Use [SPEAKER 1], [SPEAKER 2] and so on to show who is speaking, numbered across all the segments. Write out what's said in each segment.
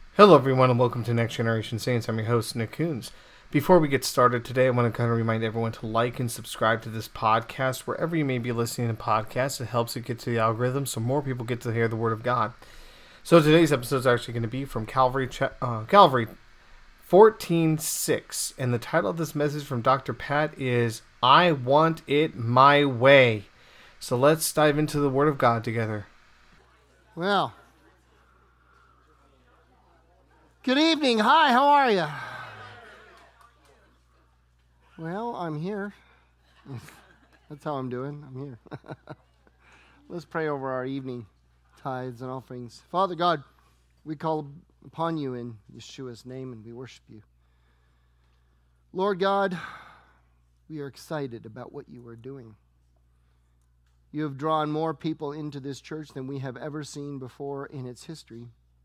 [SPEAKER 1] Hello, everyone, and welcome to Next Generation Saints. I'm your host, Nick Coons. Before we get started today, I want to kind of remind everyone to like and subscribe to this podcast wherever you may be listening to podcasts. It helps it get to the algorithm so more people get to hear the Word of God. So today's episode is actually going to be from Calvary 14:6, and the title of this message from Dr. Pat is I Want It My Way. So let's dive into the Word of God together.
[SPEAKER 2] Well, good evening. Hi, how are you? Well, I'm here. That's how I'm doing. I'm here. Let's pray over our evening tithes and offerings. Father God, we call upon you in Yeshua's name and we worship you. Lord God, we are excited about what you are doing. You have drawn more people into this church than we have ever seen before in its history.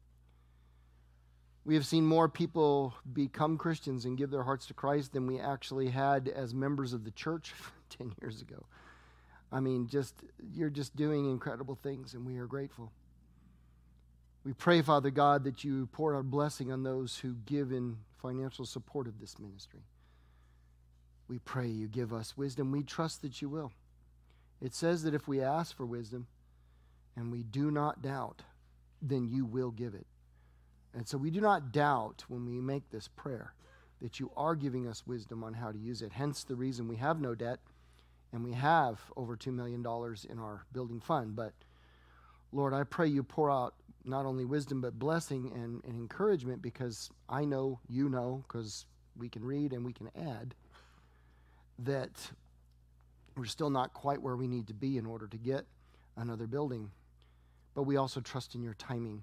[SPEAKER 2] We have seen more people become Christians and give their hearts to Christ than we actually had as members of the church 10 years ago. I mean, you're just doing incredible things, and we are grateful. We pray, Father God, that you pour out blessing on those who give in financial support of this ministry. We pray you give us wisdom. We trust that you will. It says that if we ask for wisdom and we do not doubt, then you will give it. And so we do not doubt when we make this prayer that you are giving us wisdom on how to use it. Hence the reason we have no debt and we have over $2 million in our building fund. But Lord, I pray you pour out not only wisdom but blessing and encouragement, because I know you know, because we can read and we can add, that we're still not quite where we need to be in order to get another building. But we also trust in your timing.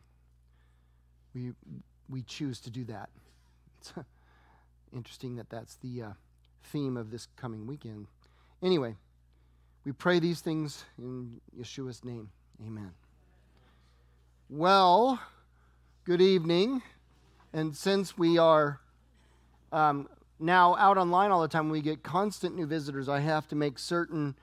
[SPEAKER 2] We choose to do that. It's interesting that that's the theme of this coming weekend. Anyway, we pray these things in Yeshua's name. Amen. Well, good evening. And since we are now out online all the time, we get constant new visitors, I have to make certain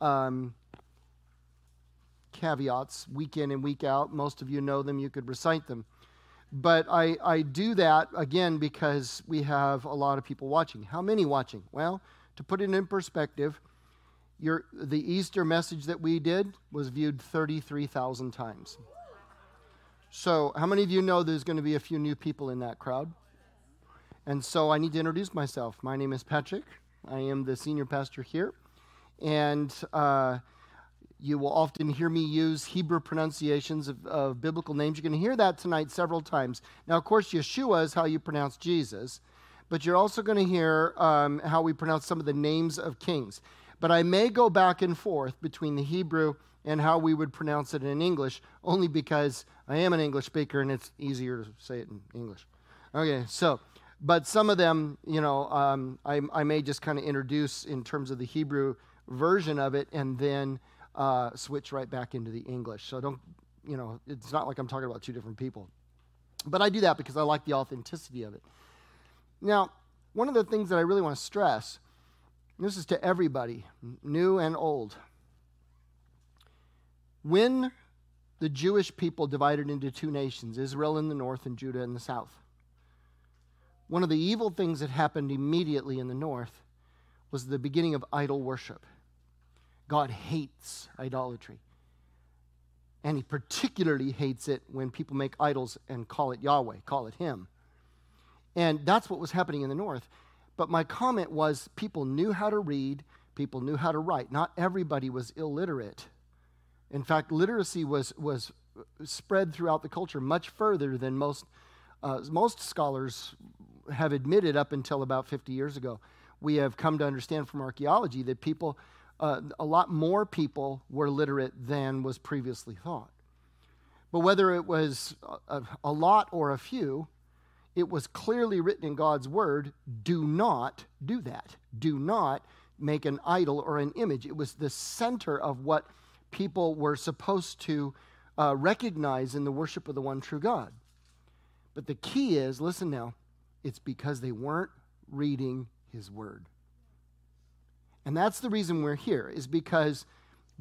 [SPEAKER 2] caveats week in and week out. Most of you know them. You could recite them. But I do that, again, because we have a lot of people watching. How many watching? Well, to put it in perspective, the Easter message that we did was viewed 33,000 times. So how many of you know there's going to be a few new people in that crowd? And so I need to introduce myself. My name is Patrick. I am the senior pastor here. And you will often hear me use Hebrew pronunciations of biblical names. You're going to hear that tonight several times. Now, of course, Yeshua is how you pronounce Jesus, but you're also going to hear how we pronounce some of the names of kings. But I may go back and forth between the Hebrew and how we would pronounce it in English, only because I am an English speaker and it's easier to say it in English. Okay, so, but some of them, I may just kind of introduce in terms of the Hebrew version of it and then switch right back into the English. So it's not like I'm talking about two different people. But I do that because I like the authenticity of it. Now, one of the things that I really want to stress, and this is to everybody, new and old. When the Jewish people divided into two nations, Israel in the north and Judah in the south, one of the evil things that happened immediately in the north was the beginning of idol worship. God hates idolatry. And he particularly hates it when people make idols and call it Yahweh, call it him. And that's what was happening in the north. But my comment was people knew how to read, people knew how to write. Not everybody was illiterate. In fact, literacy was spread throughout the culture much further than most scholars have admitted up until about 50 years ago. We have come to understand from archaeology that a lot more people were literate than was previously thought. But whether it was a lot or a few, it was clearly written in God's word, do not do that. Do not make an idol or an image. It was the center of what people were supposed to recognize in the worship of the one true God. But the key is, listen now, it's because they weren't reading his word. And that's the reason we're here, is because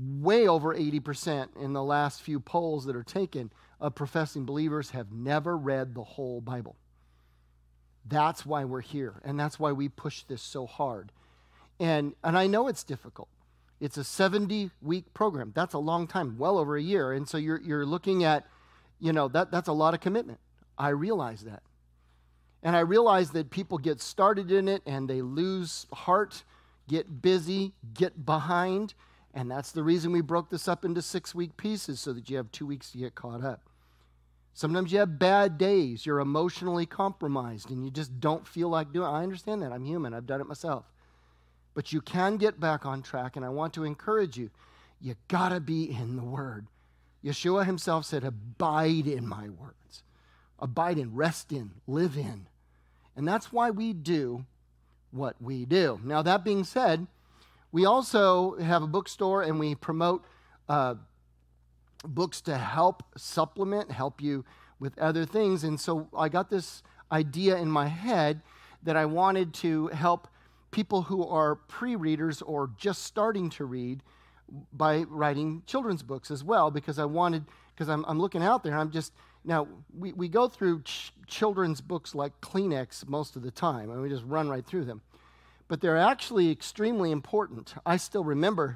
[SPEAKER 2] way over 80% in the last few polls that are taken of professing believers have never read the whole Bible. That's why we're here, and that's why we push this so hard. And I know it's difficult. It's a 70-week program. That's a long time, well over a year. And so you're looking at, that's a lot of commitment. I realize that. And I realize that people get started in it and they lose heart, get busy, get behind. And that's the reason we broke this up into 6-week pieces so that you have 2 weeks to get caught up. Sometimes you have bad days. You're emotionally compromised and you just don't feel like doing it. I understand that. I'm human. I've done it myself. But you can get back on track, and I want to encourage you. You got to be in the Word. Yeshua himself said, abide in my words. Abide in, rest in, live in. And that's why we do what we do. Now, that being said, we also have a bookstore, and we promote books to help supplement, help you with other things. And so I got this idea in my head that I wanted to help people who are pre-readers or just starting to read by writing children's books as well, because I'm looking out there, and we go through children's books like Kleenex most of the time, and we just run right through them. But they're actually extremely important. I still remember,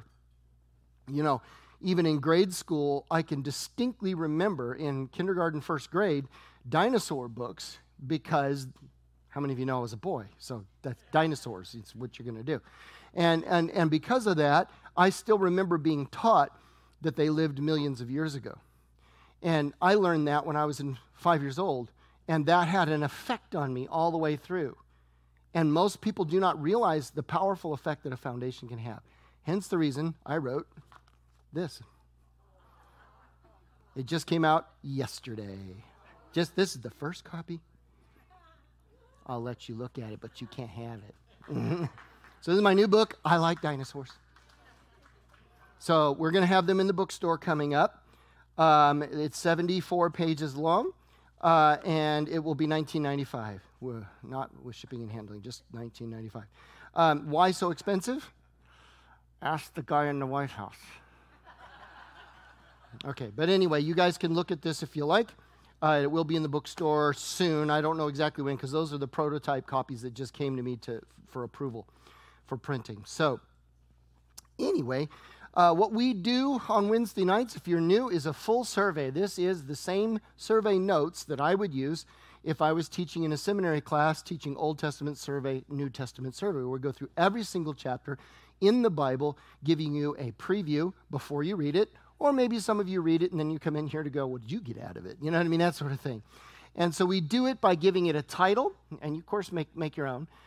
[SPEAKER 2] even in grade school, I can distinctly remember in kindergarten, first grade, dinosaur books, because how many of you know I was a boy? So that's dinosaurs. It's what you're going to do. And because of that, I still remember being taught that they lived millions of years ago. And I learned that when I was 5 years old, and that had an effect on me all the way through. And most people do not realize the powerful effect that a foundation can have. Hence the reason I wrote this. It just came out yesterday. This is the first copy. I'll let you look at it, but you can't have it. So this is my new book, I Like Dinosaurs. So we're going to have them in the bookstore coming up. It's 74 pages long, and it will be $19.95. Not with shipping and handling, just $19.95. Why so expensive? Ask the guy in the White House. Okay, but anyway, you guys can look at this if you like. It will be in the bookstore soon. I don't know exactly when, because those are the prototype copies that just came to me for approval for printing. So anyway, what we do on Wednesday nights, if you're new, is a full survey. This is the same survey notes that I would use if I was teaching in a seminary class, teaching Old Testament survey, New Testament survey. We'll go through every single chapter in the Bible, giving you a preview before you read it. Or maybe some of you read it and then you come in here to go, what did you get out of it? You know what I mean? That sort of thing. And so we do it by giving it a title, and you, of course, make your own.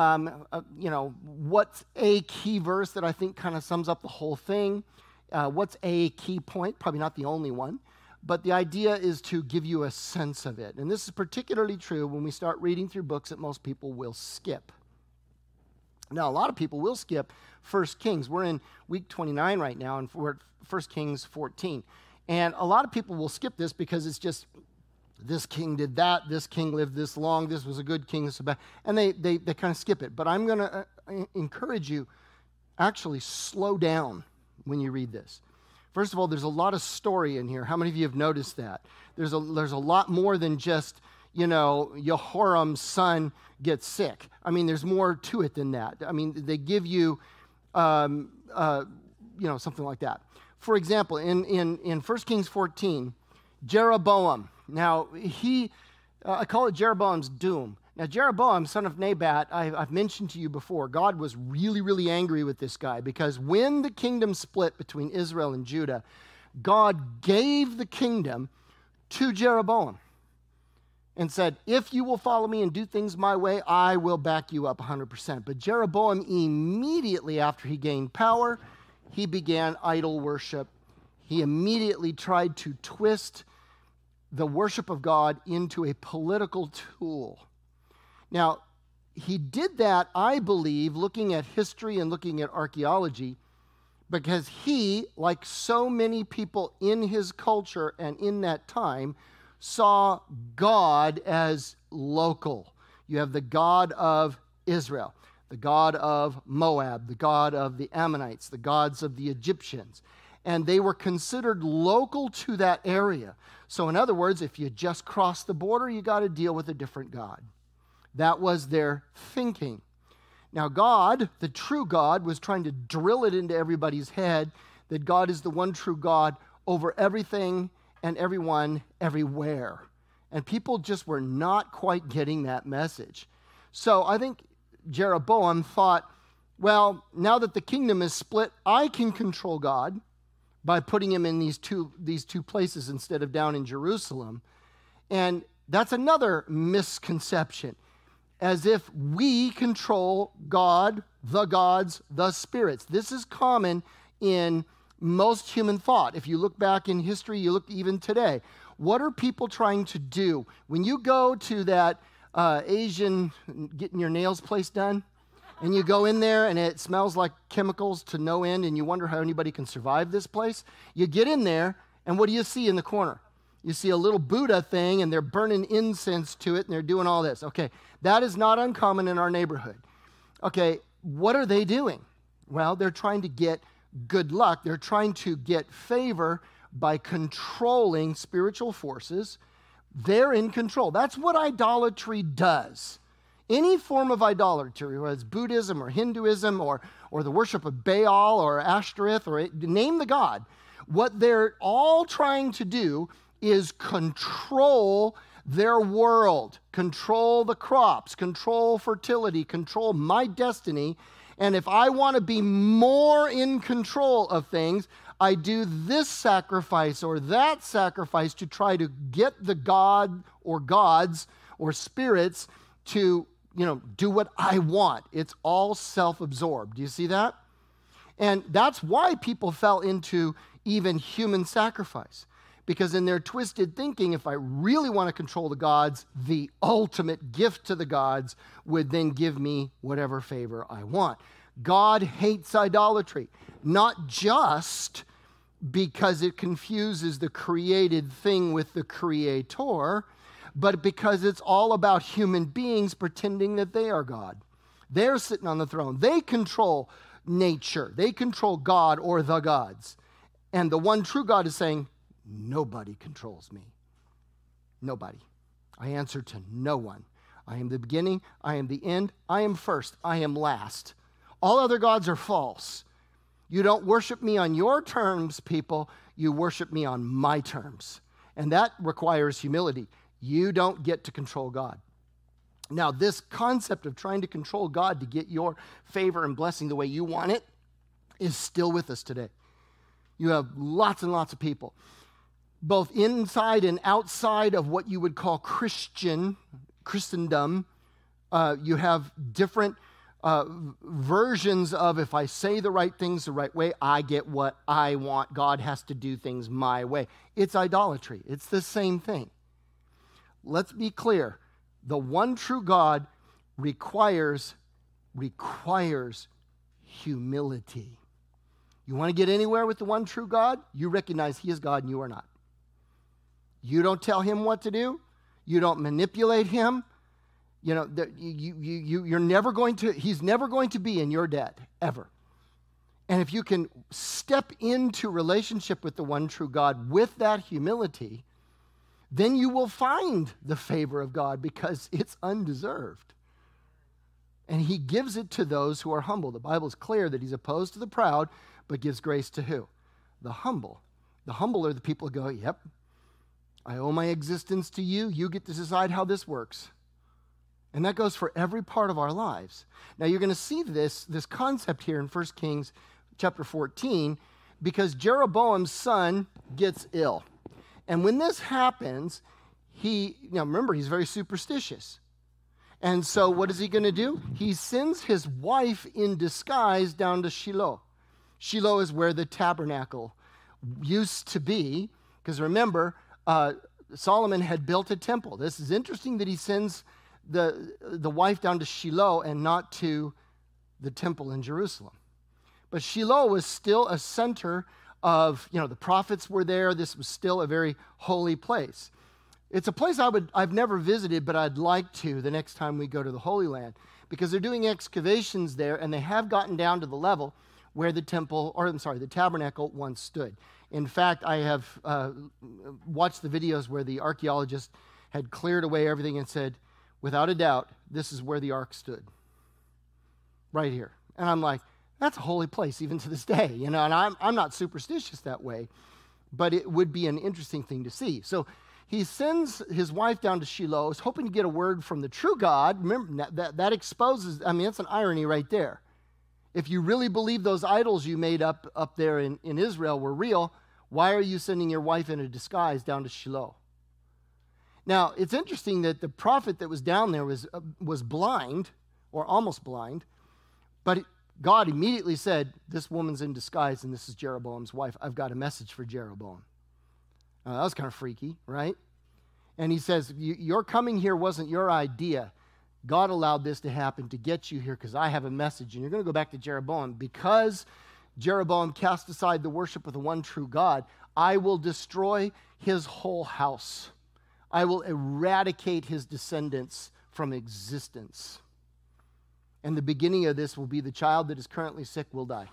[SPEAKER 2] What's a key verse that I think kind of sums up the whole thing? What's a key point? Probably not the only one. But the idea is to give you a sense of it. And this is particularly true when we start reading through books that most people will skip. Now, a lot of people will skip 1 Kings. We're in week 29 right now, and we're at 1 Kings 14. And a lot of people will skip this because it's just, this king did that, this king lived this long, this was a good king, this was bad. And they kind of skip it. But I'm going to encourage you, actually slow down when you read this. First of all, there's a lot of story in here. How many of you have noticed that? There's a lot more than just, Jehoram's son gets sick. I mean, there's more to it than that. I mean, they give you, something like that. For example, in 1 Kings 14, Jeroboam. Now, I call it Jeroboam's doom. Now, Jeroboam, son of Nebat, I've mentioned to you before, God was really, really angry with this guy because when the kingdom split between Israel and Judah, God gave the kingdom to Jeroboam and said, if you will follow me and do things my way, I will back you up 100%. But Jeroboam, immediately after he gained power, he began idol worship. He immediately tried to twist the worship of God into a political tool. Now, he did that, I believe, looking at history and looking at archaeology, because he, like so many people in his culture and in that time, saw God as local. You have the God of Israel, the God of Moab, the God of the Ammonites, the gods of the Egyptians. and they were considered local to that area. So in other words, if you just cross the border, you got to deal with a different God. That was their thinking. Now God, the true God, was trying to drill it into everybody's head that God is the one true God over everything and everyone, everywhere. And people just were not quite getting that message. So I think Jeroboam thought, well, now that the kingdom is split, I can control God by putting him in these two places instead of down in Jerusalem. And that's another misconception, as if we control God, the gods, the spirits. This is common in most human thought. If you look back in history, you look even today. What are people trying to do? When you go to that Asian getting your nails place done, and you go in there and it smells like chemicals to no end, and you wonder how anybody can survive this place, you get in there, and what do you see in the corner? You see a little Buddha thing, and they're burning incense to it, and they're doing all this. Okay, that is not uncommon in our neighborhood. Okay, what are they doing? Well, they're trying to get good luck. They're trying to get favor by controlling spiritual forces. They're in control. That's what idolatry does. Any form of idolatry, whether it's Buddhism or Hinduism or the worship of Baal or Ashtoreth, or name the god, what they're all trying to do is control their world, control the crops, control fertility, control my destiny. And if I want to be more in control of things, I do this sacrifice or that sacrifice to try to get the god or gods or spirits to, do what I want. It's all self-absorbed. Do you see that? And that's why people fell into even human sacrifice. Because in their twisted thinking, if I really want to control the gods, the ultimate gift to the gods would then give me whatever favor I want. God hates idolatry, not just because it confuses the created thing with the creator, but because it's all about human beings pretending that they are God. They're sitting on the throne. They control nature. They control God or the gods. And the one true God is saying, nobody controls me. Nobody. I answer to no one. I am the beginning. I am the end. I am first. I am last. All other gods are false. You don't worship me on your terms, people. You worship me on my terms. And that requires humility. You don't get to control God. Now, this concept of trying to control God to get your favor and blessing the way you want it is still with us today. You have lots and lots of people, both inside and outside of what you would call Christendom. You have different versions of, if I say the right things the right way, I get what I want. God has to do things my way. It's idolatry. It's the same thing. Let's be clear. The one true God requires humility. You want to get anywhere with the one true God? You recognize he is God and you are not. You don't tell him what to do. You don't manipulate him. You're never going to, he's never going to be in your debt, ever. And if you can step into relationship with the one true God with that humility, then you will find the favor of God because it's undeserved. And he gives it to those who are humble. The Bible is clear that he's opposed to the proud, but gives grace to who? The humble. The humble are the people who go, yep, I owe my existence to you. You get to decide how this works. And that goes for every part of our lives. Now you're going to see this concept here in 1 Kings chapter 14 because Jeroboam's son gets ill. And when this happens, remember, he's very superstitious. And so what is he going to do? He sends his wife in disguise down to Shiloh. Shiloh is where the tabernacle used to be, because remember, Solomon had built a temple. This is interesting that he sends the wife down to Shiloh and not to the temple in Jerusalem. But Shiloh was still a center of, the prophets were there. This was still a very holy place. It's a place I've never visited, but I'd like to the next time we go to the Holy Land, because they're doing excavations there, and they have gotten down to the level where the tabernacle once stood. In fact, I have watched the videos where the archaeologists had cleared away everything and said, without a doubt, this is where the ark stood. Right here. And I'm like, that's a holy place even to this day, and I'm not superstitious that way, but it would be an interesting thing to see. So he sends his wife down to Shiloh, is hoping to get a word from the true God. Remember, that exposes, that's an irony right there. If you really believe those idols you made up there in Israel were real, why are you sending your wife in a disguise down to Shiloh? Now, it's interesting that the prophet that was down there was blind, or almost blind, but God immediately said, this woman's in disguise and this is Jeroboam's wife. I've got a message for Jeroboam. That was kind of freaky, right? And he says, your coming here wasn't your idea. God allowed this to happen to get you here because I have a message. And you're going to go back to Jeroboam. Because Jeroboam cast aside the worship of the one true God, I will destroy his whole house. I will eradicate his descendants from existence. And the beginning of this will be the child that is currently sick will die.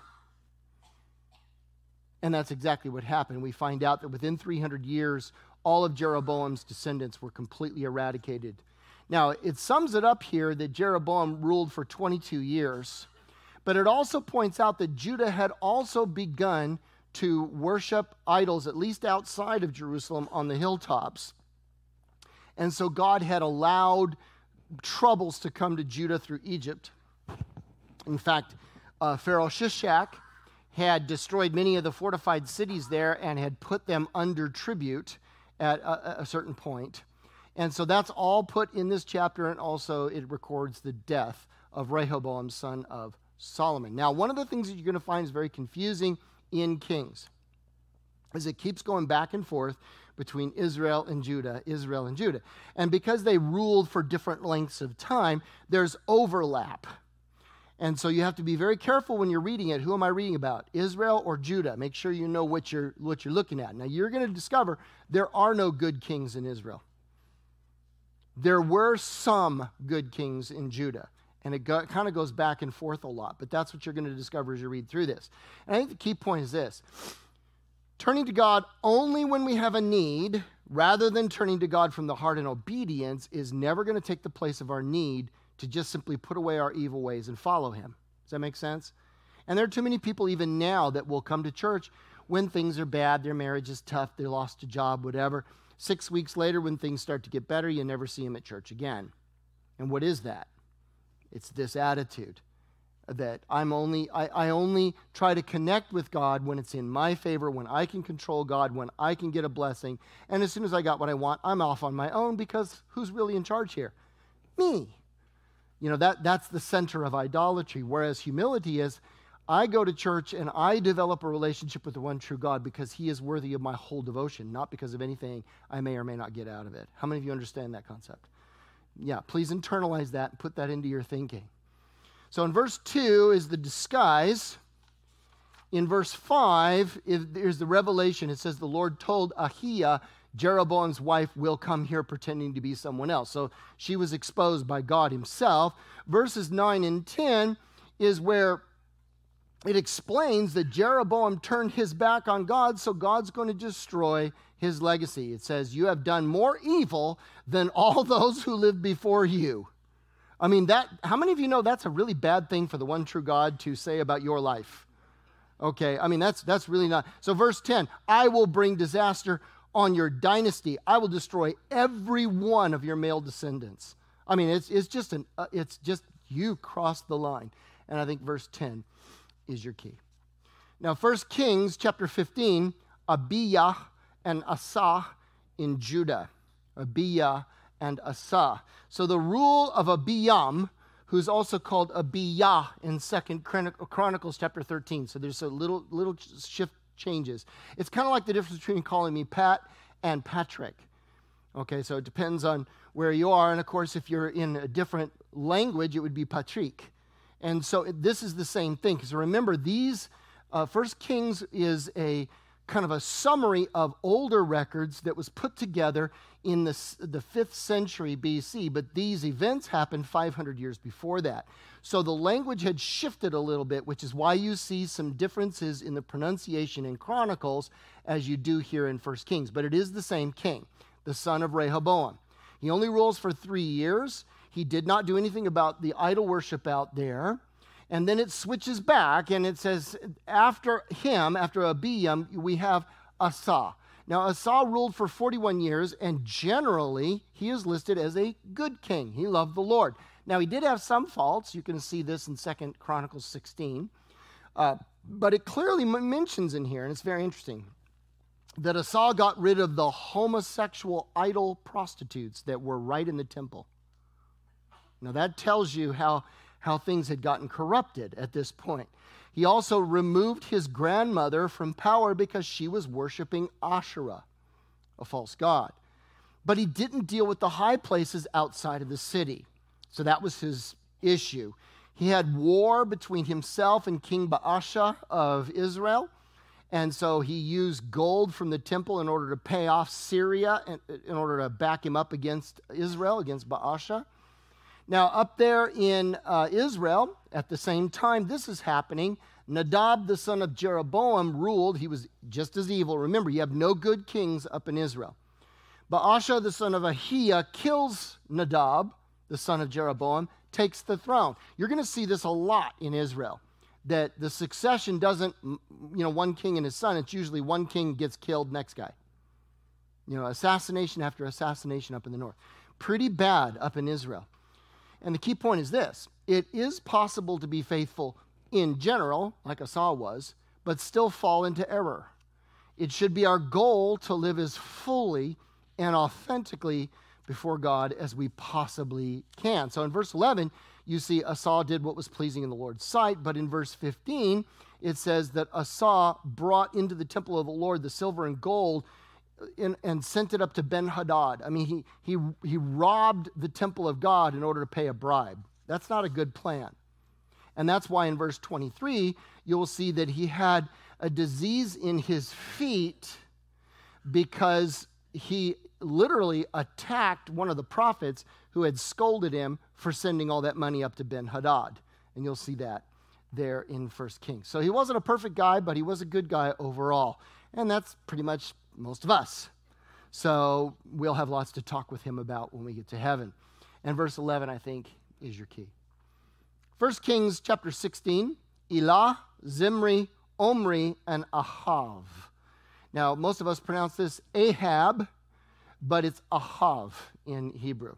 [SPEAKER 2] And that's exactly what happened. We find out that within 300 years, all of Jeroboam's descendants were completely eradicated. Now, it sums it up here that Jeroboam ruled for 22 years. But it also points out that Judah had also begun to worship idols, at least outside of Jerusalem, on the hilltops. And so God had allowed troubles to come to Judah through Egypt. In fact, Pharaoh Shishak had destroyed many of the fortified cities there and had put them under tribute at a certain point. And so that's all put in this chapter, and also it records the death of Rehoboam, son of Solomon. Now, one of the things that you're going to find is very confusing in Kings is it keeps going back and forth between Israel and Judah, Israel and Judah. And because they ruled for different lengths of time, there's overlap. And so you have to be very careful when you're reading it. Who am I reading about? Israel or Judah? Make sure you know what you're looking at. Now, you're going to discover there are no good kings in Israel. There were some good kings in Judah. And it kind of goes back and forth a lot. But that's what you're going to discover as you read through this. And I think the key point is this. Turning to God only when we have a need, rather than turning to God from the heart in obedience, is never going to take the place of our need to just simply put away our evil ways and follow him. Does that make sense? And there are too many people even now that will come to church when things are bad, their marriage is tough, they lost a job, whatever. 6 weeks later, when things start to get better, you never see them at church again. And what is that? It's this attitude that I only try to connect with God when it's in my favor, when I can control God, when I can get a blessing. And as soon as I got what I want, I'm off on my own, because who's really in charge here? Me. That's the center of idolatry. Whereas humility is, I go to church and I develop a relationship with the one true God because he is worthy of my whole devotion, not because of anything I may or may not get out of it. How many of you understand that concept? Yeah, please internalize that and put that into your thinking. So in verse 2 is the disguise. In verse 5, there's the revelation. It says the Lord told Ahiah, Jeroboam's wife will come here pretending to be someone else. So she was exposed by God himself. Verses 9 and 10 is where it explains that Jeroboam turned his back on God, so God's going to destroy his legacy. It says, you have done more evil than all those who lived before you. How many of you know that's a really bad thing for the one true God to say about your life? Okay, that's really not. So verse 10, I will bring disaster on your dynasty. I will destroy every one of your male descendants. It's just you crossed the line. And I think verse 10 is your key. Now, 1 Kings chapter 15, Abiah and Asa in Judah. Abiah and Asa. So the rule of Abiam, who's also called Abiah in 2 Chronicles chapter 13. So there's a little shift changes. It's kind of like the difference between calling me Pat and Patrick. Okay, so it depends on where you are. And of course, if you're in a different language, it would be Patrick. And so this is the same thing. Because remember, these 1 Kings is a kind of a summary of older records that was put together in the 5th century BC, but these events happened 500 years before that. So the language had shifted a little bit, which is why you see some differences in the pronunciation in Chronicles as you do here in 1 Kings. But it is the same king, the son of Rehoboam. He only rules for 3 years. He did not do anything about the idol worship out there. And then it switches back, and it says, after him, after Abijam, we have Asa. Now, Asa ruled for 41 years, and generally, he is listed as a good king. He loved the Lord. Now, he did have some faults. You can see this in 2 Chronicles 16. But it clearly mentions in here, and it's very interesting, that Asa got rid of the homosexual idol prostitutes that were right in the temple. Now, that tells you how things had gotten corrupted at this point. He also removed his grandmother from power because she was worshiping Asherah, a false god. But he didn't deal with the high places outside of the city. So that was his issue. He had war between himself and King Baasha of Israel. And so he used gold from the temple in order to pay off Syria, in order to back him up against Israel, against Baasha. Now, up there in Israel, at the same time this is happening, Nadab, the son of Jeroboam, ruled. He was just as evil. Remember, you have no good kings up in Israel. Baasha, the son of Ahiah, kills Nadab, the son of Jeroboam, takes the throne. You're going to see this a lot in Israel, that the succession doesn't, one king and his son. It's usually one king gets killed, next guy. Assassination after assassination up in the north. Pretty bad up in Israel. And the key point is this: it is possible to be faithful in general, like Asa was, but still fall into error. It should be our goal to live as fully and authentically before God as we possibly can. So in verse 11, you see Asa did what was pleasing in the Lord's sight, but in verse 15, it says that Asa brought into the temple of the Lord the silver and gold and sent it up to Ben-Hadad. I mean, he robbed the temple of God in order to pay a bribe. That's not a good plan. And that's why in verse 23, you'll see that he had a disease in his feet because he literally attacked one of the prophets who had scolded him for sending all that money up to Ben-Hadad. And you'll see that there in 1 Kings. So he wasn't a perfect guy, but he was a good guy overall. And that's pretty much most of us. So we'll have lots to talk with him about when we get to heaven. And verse 11, I think, is your key. 1 Kings chapter 16, Elah, Zimri, Omri, and Ahav. Now, most of us pronounce this Ahab, but it's Ahav in Hebrew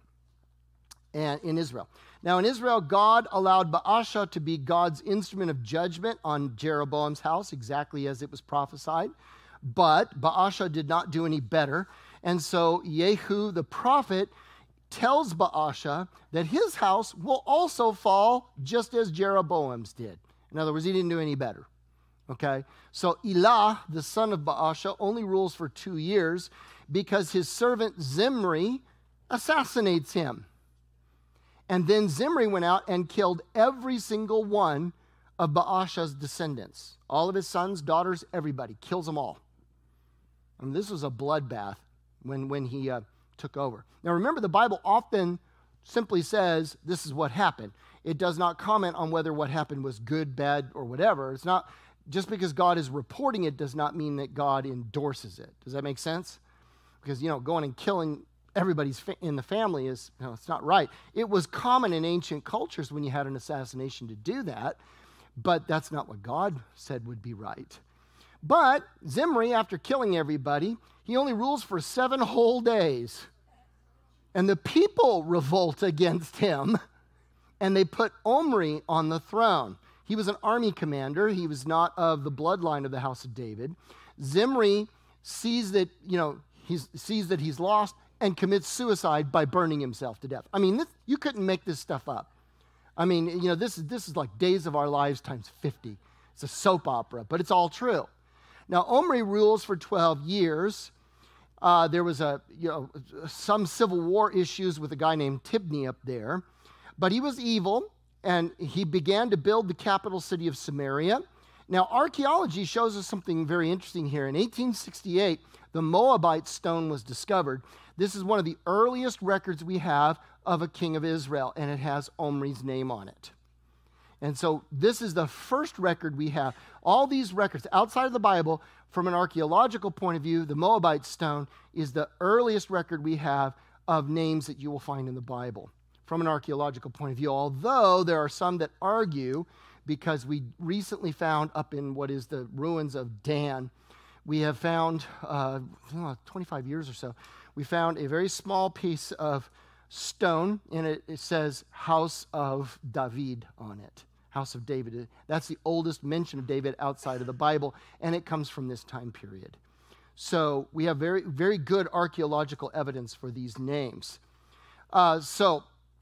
[SPEAKER 2] and in Israel. Now, in Israel, God allowed Baasha to be God's instrument of judgment on Jeroboam's house, exactly as it was prophesied. But Baasha did not do any better. And so Yehu, the prophet, tells Baasha that his house will also fall just as Jeroboam's did. In other words, he didn't do any better. Okay? So Elah, the son of Baasha, only rules for 2 years because his servant Zimri assassinates him. And then Zimri went out and killed every single one of Baasha's descendants. All of his sons, daughters, everybody. Kills them all. I mean, this was a bloodbath when he took over. Now remember, the Bible often simply says this is what happened. It does not comment on whether what happened was good, bad, or whatever. It's not, just because God is reporting it does not mean that God endorses it. Does that make sense? Because, going and killing everybody's in the family is, it's not right. It was common in ancient cultures when you had an assassination to do that, but that's not what God said would be right. But Zimri, after killing everybody, he only rules for 7 whole days. And the people revolt against him, and they put Omri on the throne. He was an army commander. He was not of the bloodline of the house of David. Zimri sees that, he's lost and commits suicide by burning himself to death. I mean, you couldn't make this stuff up. I mean, this is like Days of Our Lives times 50. It's a soap opera, but it's all true. Now, Omri rules for 12 years. There was some civil war issues with a guy named Tibni up there. But he was evil, and he began to build the capital city of Samaria. Now, archaeology shows us something very interesting here. In 1868, the Moabite stone was discovered. This is one of the earliest records we have of a king of Israel, and it has Omri's name on it. And so this is the first record we have. All these records outside of the Bible, from an archaeological point of view, the Moabite stone is the earliest record we have of names that you will find in the Bible from an archaeological point of view, although there are some that argue, because we recently found up in what is the ruins of Dan, we have found, 25 years or so, we found a very small piece of stone, and it says House of David on it. House of David. That's the oldest mention of David outside of the Bible, and it comes from this time period. So we have very, very good archaeological evidence for these names. So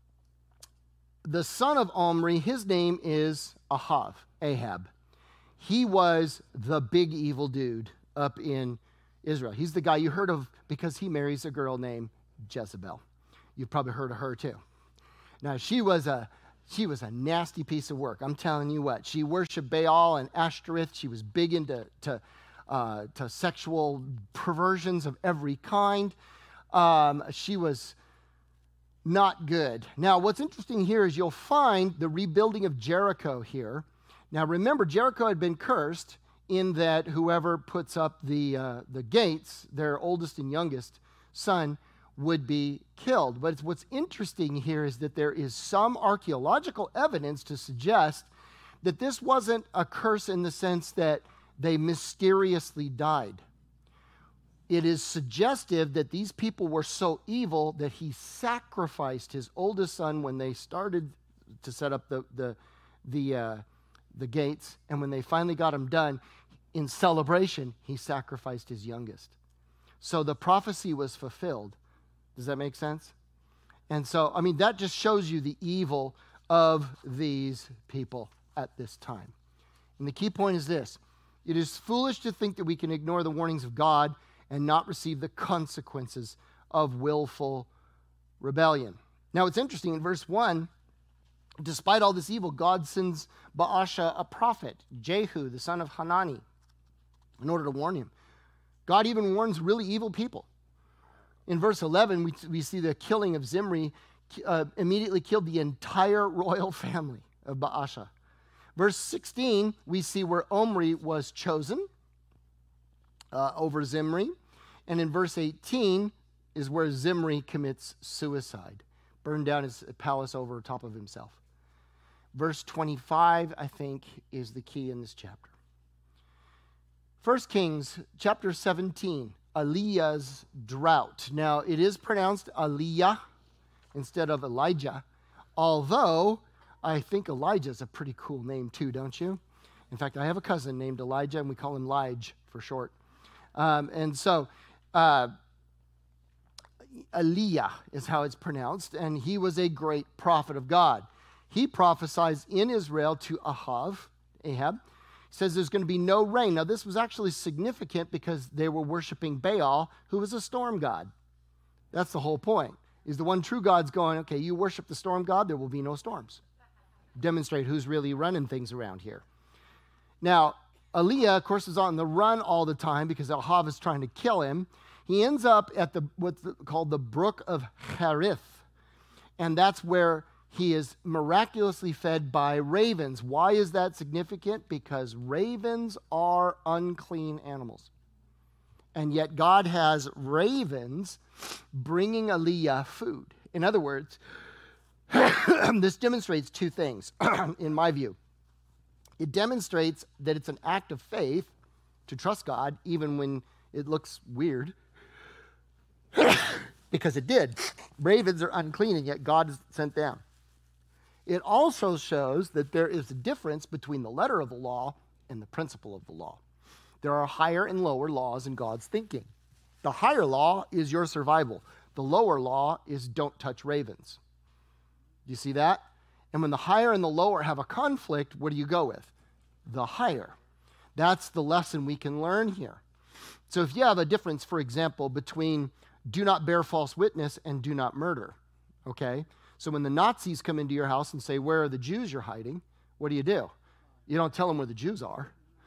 [SPEAKER 2] the son of Omri, his name is Ahab. He was the big evil dude up in Israel. He's the guy you heard of because he marries a girl named Jezebel. You've probably heard of her too. Now, she was a nasty piece of work. I'm telling you what. She worshiped Baal and Ashtoreth. She was big into sexual perversions of every kind. She was not good. Now, what's interesting here is you'll find the rebuilding of Jericho here. Now, remember, Jericho had been cursed in that whoever puts up the gates, their oldest and youngest son, would be killed. But what's interesting here is that there is some archaeological evidence to suggest that this wasn't a curse in the sense that they mysteriously died. It is suggestive that these people were so evil that he sacrificed his oldest son when they started to set up the gates, and when they finally got him done, in celebration, he sacrificed his youngest. So the prophecy was fulfilled. Does that make sense? And so, I mean, that just shows you the evil of these people at this time. And the key point is this: it is foolish to think that we can ignore the warnings of God and not receive the consequences of willful rebellion. Now, it's interesting, in verse 1, despite all this evil, God sends Baasha a prophet, Jehu, the son of Hanani, in order to warn him. God even warns really evil people. In verse 11, we see the killing of Zimri immediately killed the entire royal family of Baasha. Verse 16, we see where Omri was chosen over Zimri. And in verse 18 is where Zimri commits suicide, burned down his palace over top of himself. Verse 25, I think, is the key in this chapter. 1 Kings chapter 17, Elijah's drought. Now, it is pronounced Aliyah instead of Elijah, although I think Elijah is a pretty cool name too, don't you? In fact, I have a cousin named Elijah, and we call him Lige for short. Aliyah is how it's pronounced, and he was a great prophet of God. He prophesies in Israel to Ahab. He says there's going to be no rain. Now, this was actually significant because they were worshiping Baal, who was a storm god. That's the whole point, is the one true God's going, okay, you worship the storm god, there will be no storms. Demonstrate who's really running things around here. Now, Elijah, of course, is on the run all the time because Ahab is trying to kill him. He ends up at what's called the Brook of Harith, and that's where he is miraculously fed by ravens. Why is that significant? Because ravens are unclean animals. And yet God has ravens bringing Elijah food. In other words, this demonstrates two things, in my view. It demonstrates that it's an act of faith to trust God, even when it looks weird. Because it did. Ravens are unclean, and yet God sent them. It also shows that there is a difference between the letter of the law and the principle of the law. There are higher and lower laws in God's thinking. The higher law is your survival. The lower law is don't touch ravens. Do you see that? And when the higher and the lower have a conflict, what do you go with? The higher. That's the lesson we can learn here. So if you have a difference, for example, between do not bear false witness and do not murder, okay? So when the Nazis come into your house and say, where are the Jews you're hiding? What do? You don't tell them where the Jews are.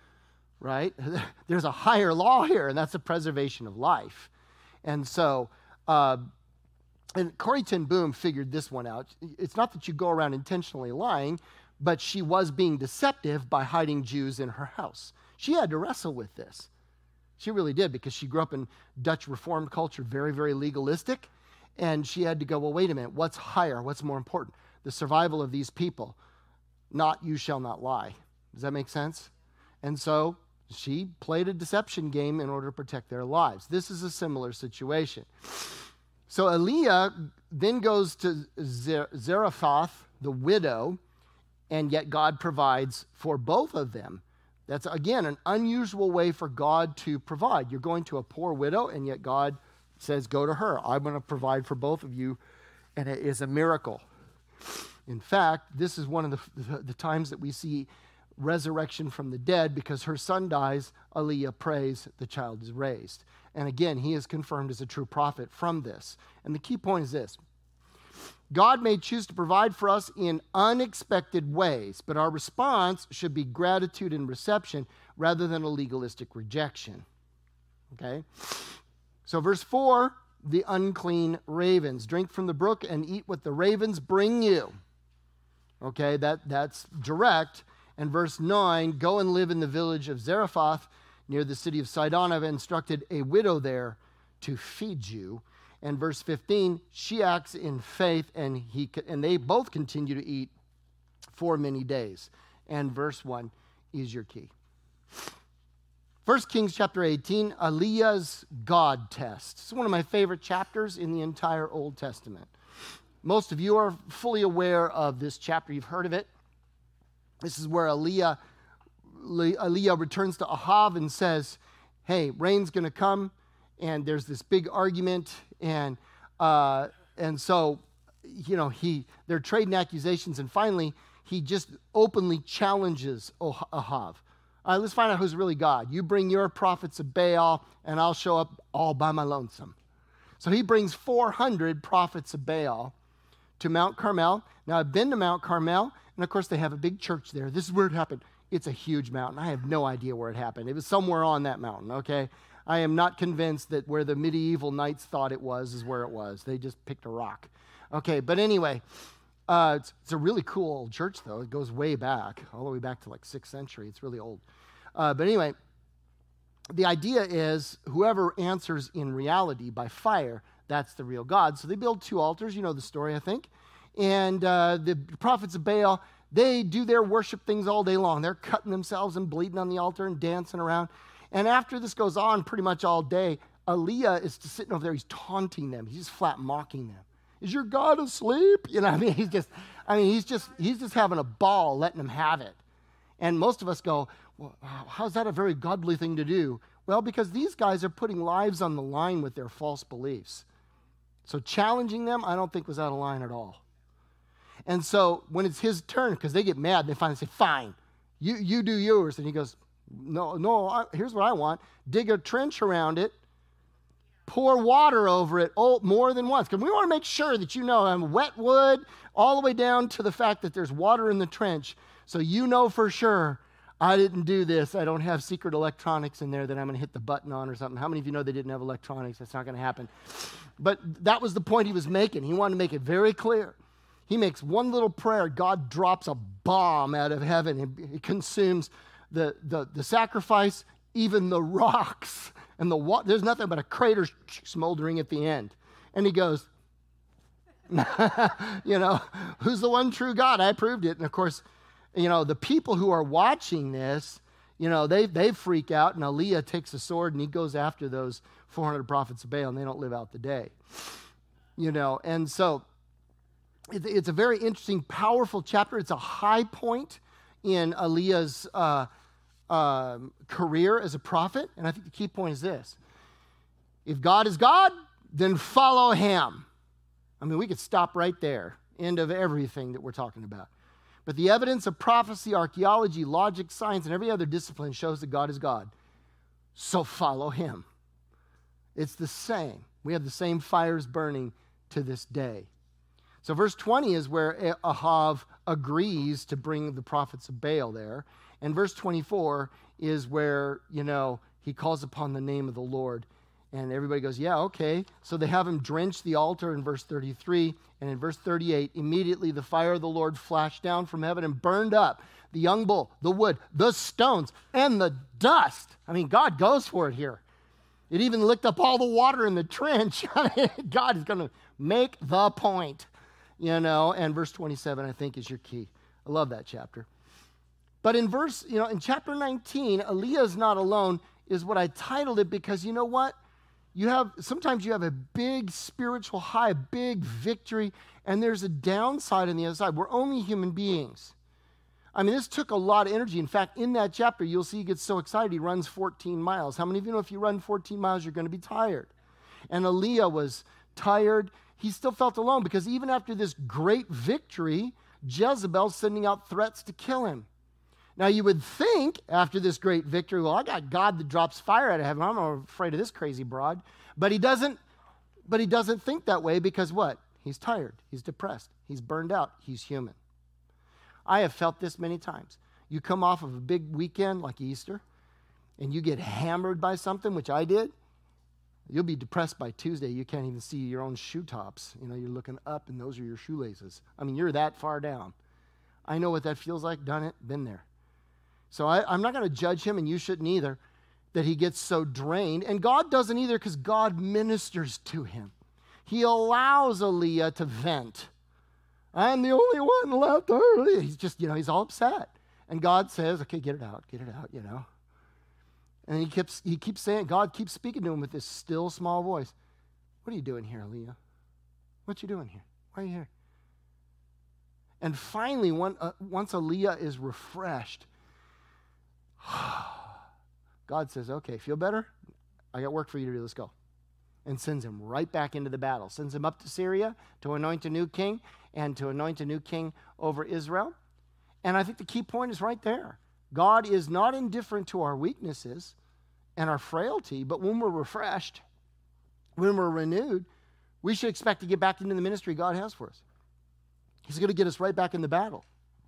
[SPEAKER 2] right? There's a higher law here, and that's the preservation of life. And so, and Corrie ten Boom figured this one out. It's not that you go around intentionally lying, but she was being deceptive by hiding Jews in her house. She had to wrestle with this. She really did, because she grew up in Dutch Reformed culture, very, very legalistic. And she had to go, well, wait a minute, what's higher? What's more important? The survival of these people, not you shall not lie. Does that make sense? And so she played a deception game in order to protect their lives. This is a similar situation. So Aaliyah then goes to Zarephath, the widow, and yet God provides for both of them. That's, again, an unusual way for God to provide. You're going to a poor widow, and yet God says, go to her. I'm going to provide for both of you, and it is a miracle. In fact, this is one of the times that we see resurrection from the dead, because her son dies, Aaliyah prays, the child is raised. And again, he is confirmed as a true prophet from this. And the key point is this: God may choose to provide for us in unexpected ways, but our response should be gratitude and reception rather than a legalistic rejection. Okay? So verse 4, the unclean ravens. Drink from the brook and eat what the ravens bring you. Okay, that's direct. And verse 9, go and live in the village of Zarephath near the city of Sidon. I've instructed a widow there to feed you. And verse 15, she acts in faith, and they both continue to eat for many days. And verse 1 is your key. 1 Kings chapter 18, Aaliyah's God test. It's one of my favorite chapters in the entire Old Testament. Most of you are fully aware of this chapter. You've heard of it. This is where Aaliyah returns to Ahav and says, hey, rain's going to come, and there's this big argument, and so, they're trading accusations, and finally, he just openly challenges Ahav. All right, let's find out who's really God. You bring your prophets of Baal, and I'll show up all by my lonesome. So he brings 400 prophets of Baal to Mount Carmel. Now, I've been to Mount Carmel, and of course, they have a big church there. This is where it happened. It's a huge mountain. I have no idea where it happened. It was somewhere on that mountain, okay? I am not convinced that where the medieval knights thought it was is where it was. They just picked a rock. Okay, but anyway, it's a really cool old church, though. It goes way back, all the way back to like 6th century. It's really old. But anyway, the idea is whoever answers in reality by fire, that's the real God. So they build 2 altars. You know the story, I think. And the prophets of Baal, they do their worship things all day long. They're cutting themselves and bleeding on the altar and dancing around. And after this goes on pretty much all day, Aaliyah is just sitting over there. He's taunting them. He's just flat mocking them. Is your God asleep? You know, he's just having a ball letting them have it. And most of us go, well, how's that a very godly thing to do? Well, because these guys are putting lives on the line with their false beliefs. So challenging them, I don't think was out of line at all. And so when it's his turn, because they get mad, they finally say, fine, you do yours. And he goes, no, here's what I want. Dig a trench around it, pour water over it more than once. Because we want to make sure that I'm wet wood all the way down to the fact that there's water in the trench. So you know for sure I didn't do this. I don't have secret electronics in there that I'm going to hit the button on or something. How many of you know they didn't have electronics? That's not going to happen. But that was the point he was making. He wanted to make it very clear. He makes one little prayer. God drops a bomb out of heaven. It consumes the sacrifice, even the rocks. And the water. There's nothing but a crater smoldering at the end. And he goes, who's the one true God? I proved it. And of course, the people who are watching this, they freak out, and Aaliyah takes a sword and he goes after those 400 prophets of Baal, and they don't live out the day. And so it's a very interesting, powerful chapter. It's a high point in Aaliyah's career as a prophet. And I think the key point is this: if God is God, then follow him. I mean, we could stop right there. End of everything that we're talking about. But the evidence of prophecy, archaeology, logic, science, and every other discipline shows that God is God. So follow him. It's the same. We have the same fires burning to this day. So verse 20 is where Ahav agrees to bring the prophets of Baal there. And verse 24 is where, he calls upon the name of the Lord. And everybody goes, yeah, okay. So they have him drench the altar in verse 33. And in verse 38, immediately the fire of the Lord flashed down from heaven and burned up the young bull, the wood, the stones, and the dust. I mean, God goes for it here. It even licked up all the water in the trench. God is going to make the point, and verse 27, I think, is your key. I love that chapter. But in in chapter 19, Aaliyah is not alone, is what I titled it, because you know what? Sometimes you have a big spiritual high, a big victory, and there's a downside on the other side. We're only human beings. I mean, this took a lot of energy. In fact, in that chapter, you'll see he gets so excited, he runs 14 miles. How many of you know if you run 14 miles, you're going to be tired? And Aaliyah was tired. He still felt alone because even after this great victory, Jezebel's sending out threats to kill him. Now, you would think after this great victory, well, I got God that drops fire out of heaven. I'm not afraid of this crazy broad. But he doesn't think that way because what? He's tired. He's depressed. He's burned out. He's human. I have felt this many times. You come off of a big weekend like Easter, and you get hammered by something, which I did. You'll be depressed by Tuesday. You can't even see your own shoe tops. You're looking up, and those are your shoelaces. I mean, you're that far down. I know what that feels like. Done it. Been there. So I'm not going to judge him, and you shouldn't either, that he gets so drained. And God doesn't either because God ministers to him. He allows Aaliyah to vent. I'm the only one left. He's just, he's all upset. And God says, okay, get it out. And he keeps saying, God keeps speaking to him with this still small voice. What are you doing here, Aaliyah? What you doing here? Why are you here? And finally, once Aaliyah is refreshed, God says, okay, feel better? I got work for you to do. Let's go. And sends him right back into the battle. Sends him up to Syria to anoint a new king and to anoint a new king over Israel. And I think the key point is right there. God is not indifferent to our weaknesses and our frailty, but when we're refreshed, when we're renewed, we should expect to get back into the ministry God has for us. He's going to get us right back in the battle.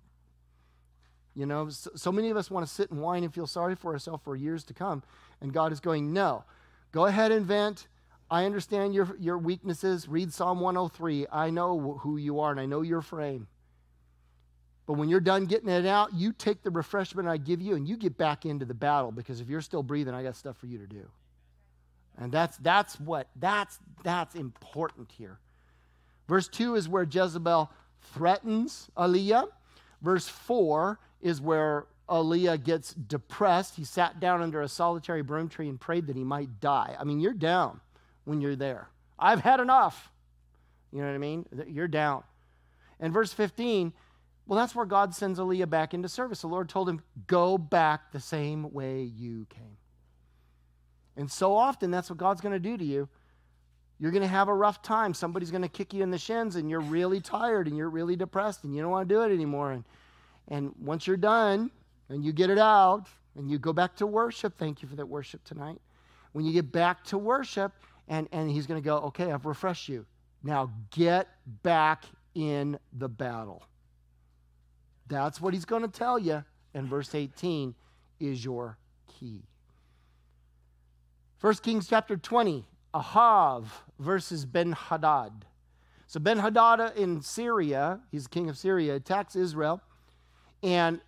[SPEAKER 2] So many of us want to sit and whine and feel sorry for ourselves for years to come, and God is going, no, go ahead and vent. I understand your weaknesses. Read Psalm 103. I know who you are, and I know your frame. But when you're done getting it out, you take the refreshment I give you, and you get back into the battle, because if you're still breathing, I got stuff for you to do. And that's important here. Verse 2 is where Jezebel threatens Aaliyah. Verse 4 is where Aaliyah gets depressed. He sat down under a solitary broom tree and prayed that he might die. I mean, you're down when you're there. I've had enough. You know what I mean? You're down. And verse 15, well, that's where God sends Aaliyah back into service. The Lord told him, go back the same way you came. And so often, that's what God's going to do to you. You're going to have a rough time. Somebody's going to kick you in the shins, and you're really tired, and you're really depressed, and you don't want to do it anymore. And once you're done, and you get it out, and you go back to worship, thank you for that worship tonight. When you get back to worship, and he's going to go, okay, I've refreshed you. Now get back in the battle. That's what he's going to tell you. And verse 18 is your key. 1 Kings chapter 20, Ahav versus Ben-Hadad. So Ben-Hadad in Syria, he's the king of Syria, attacks Israel. And,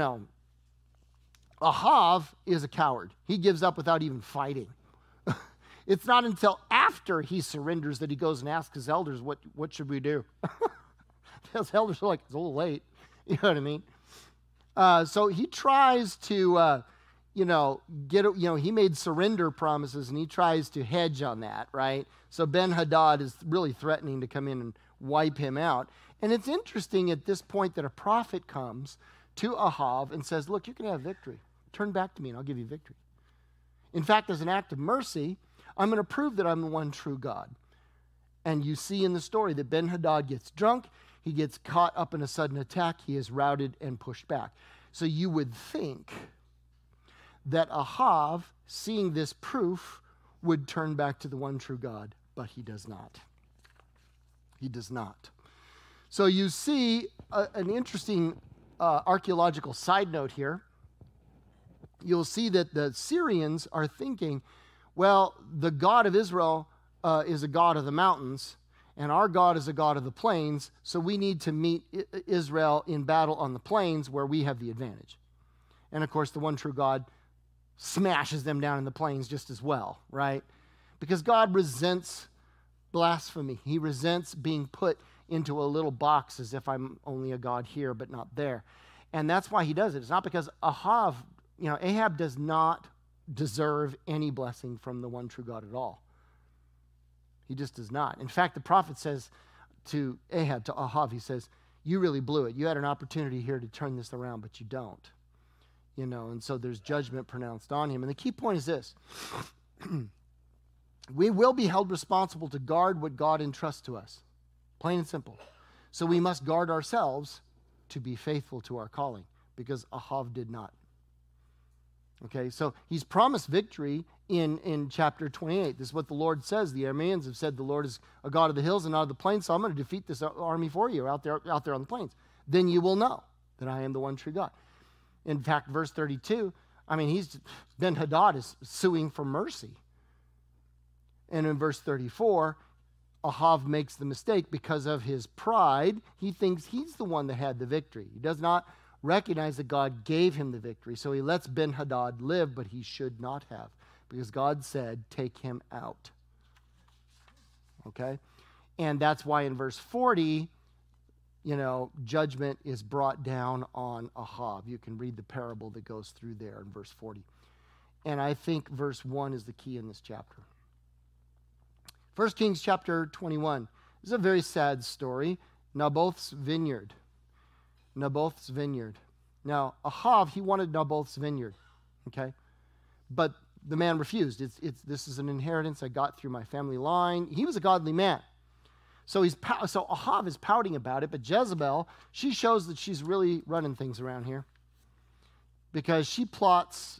[SPEAKER 2] Ahav is a coward. He gives up without even fighting. It's not until after he surrenders that he goes and asks his elders, what should we do? His elders are like, it's a little late. You know what I mean? So he tries to, he made surrender promises, and he tries to hedge on that, right? So Ben-Hadad is really threatening to come in and wipe him out. And it's interesting at this point that a prophet comes to Ahav and says, look, you're going to have victory. Turn back to me and I'll give you victory. In fact, as an act of mercy, I'm going to prove that I'm the one true God. And you see in the story that Ben-Hadad gets drunk. He gets caught up in a sudden attack. He is routed and pushed back. So you would think that Ahav, seeing this proof, would turn back to the one true God, but he does not. He does not. So you see an interesting archaeological side note here. you'll see that the Syrians are thinking, well, the God of Israel is a God of the mountains, and our God is a God of the plains, so we need to meet Israel in battle on the plains where we have the advantage. And of course, the one true God smashes them down in the plains just as well, right? Because God resents blasphemy. He resents being put into a little box as if I'm only a God here but not there. And that's why he does it. It's not because Ahab does not deserve any blessing from the one true God at all. He just does not. In fact, the prophet says to Ahab, he says, you really blew it. You had an opportunity here to turn this around, but you don't. And so there's judgment pronounced on him. And the key point is this. We will be held responsible to guard what God entrusts to us. Plain and simple. So we must guard ourselves to be faithful to our calling, because Ahab did not. Okay, so he's promised victory in chapter 28. This is what the Lord says. The Arameans have said the Lord is a God of the hills and not of the plains, so I'm going to defeat this army for you out there on the plains. Then you will know that I am the one true God. In fact, verse 32, Ben-Hadad is suing for mercy. And in verse 34, Ahab makes the mistake because of his pride. He thinks he's the one that had the victory. He does not recognize that God gave him the victory. So he lets Ben-Hadad live, but he should not have, because God said, take him out. Okay? And that's why in verse 40, judgment is brought down on Ahab. You can read the parable that goes through there in verse 40. And I think verse 1 is the key in this chapter. 1 Kings chapter 21. This is a very sad story. Naboth's vineyard. Now, Ahab, he wanted Naboth's vineyard. Okay? But the man refused. This is an inheritance I got through my family line. He was a godly man. So Ahab is pouting about it, but Jezebel, she shows that she's really running things around here, because she plots,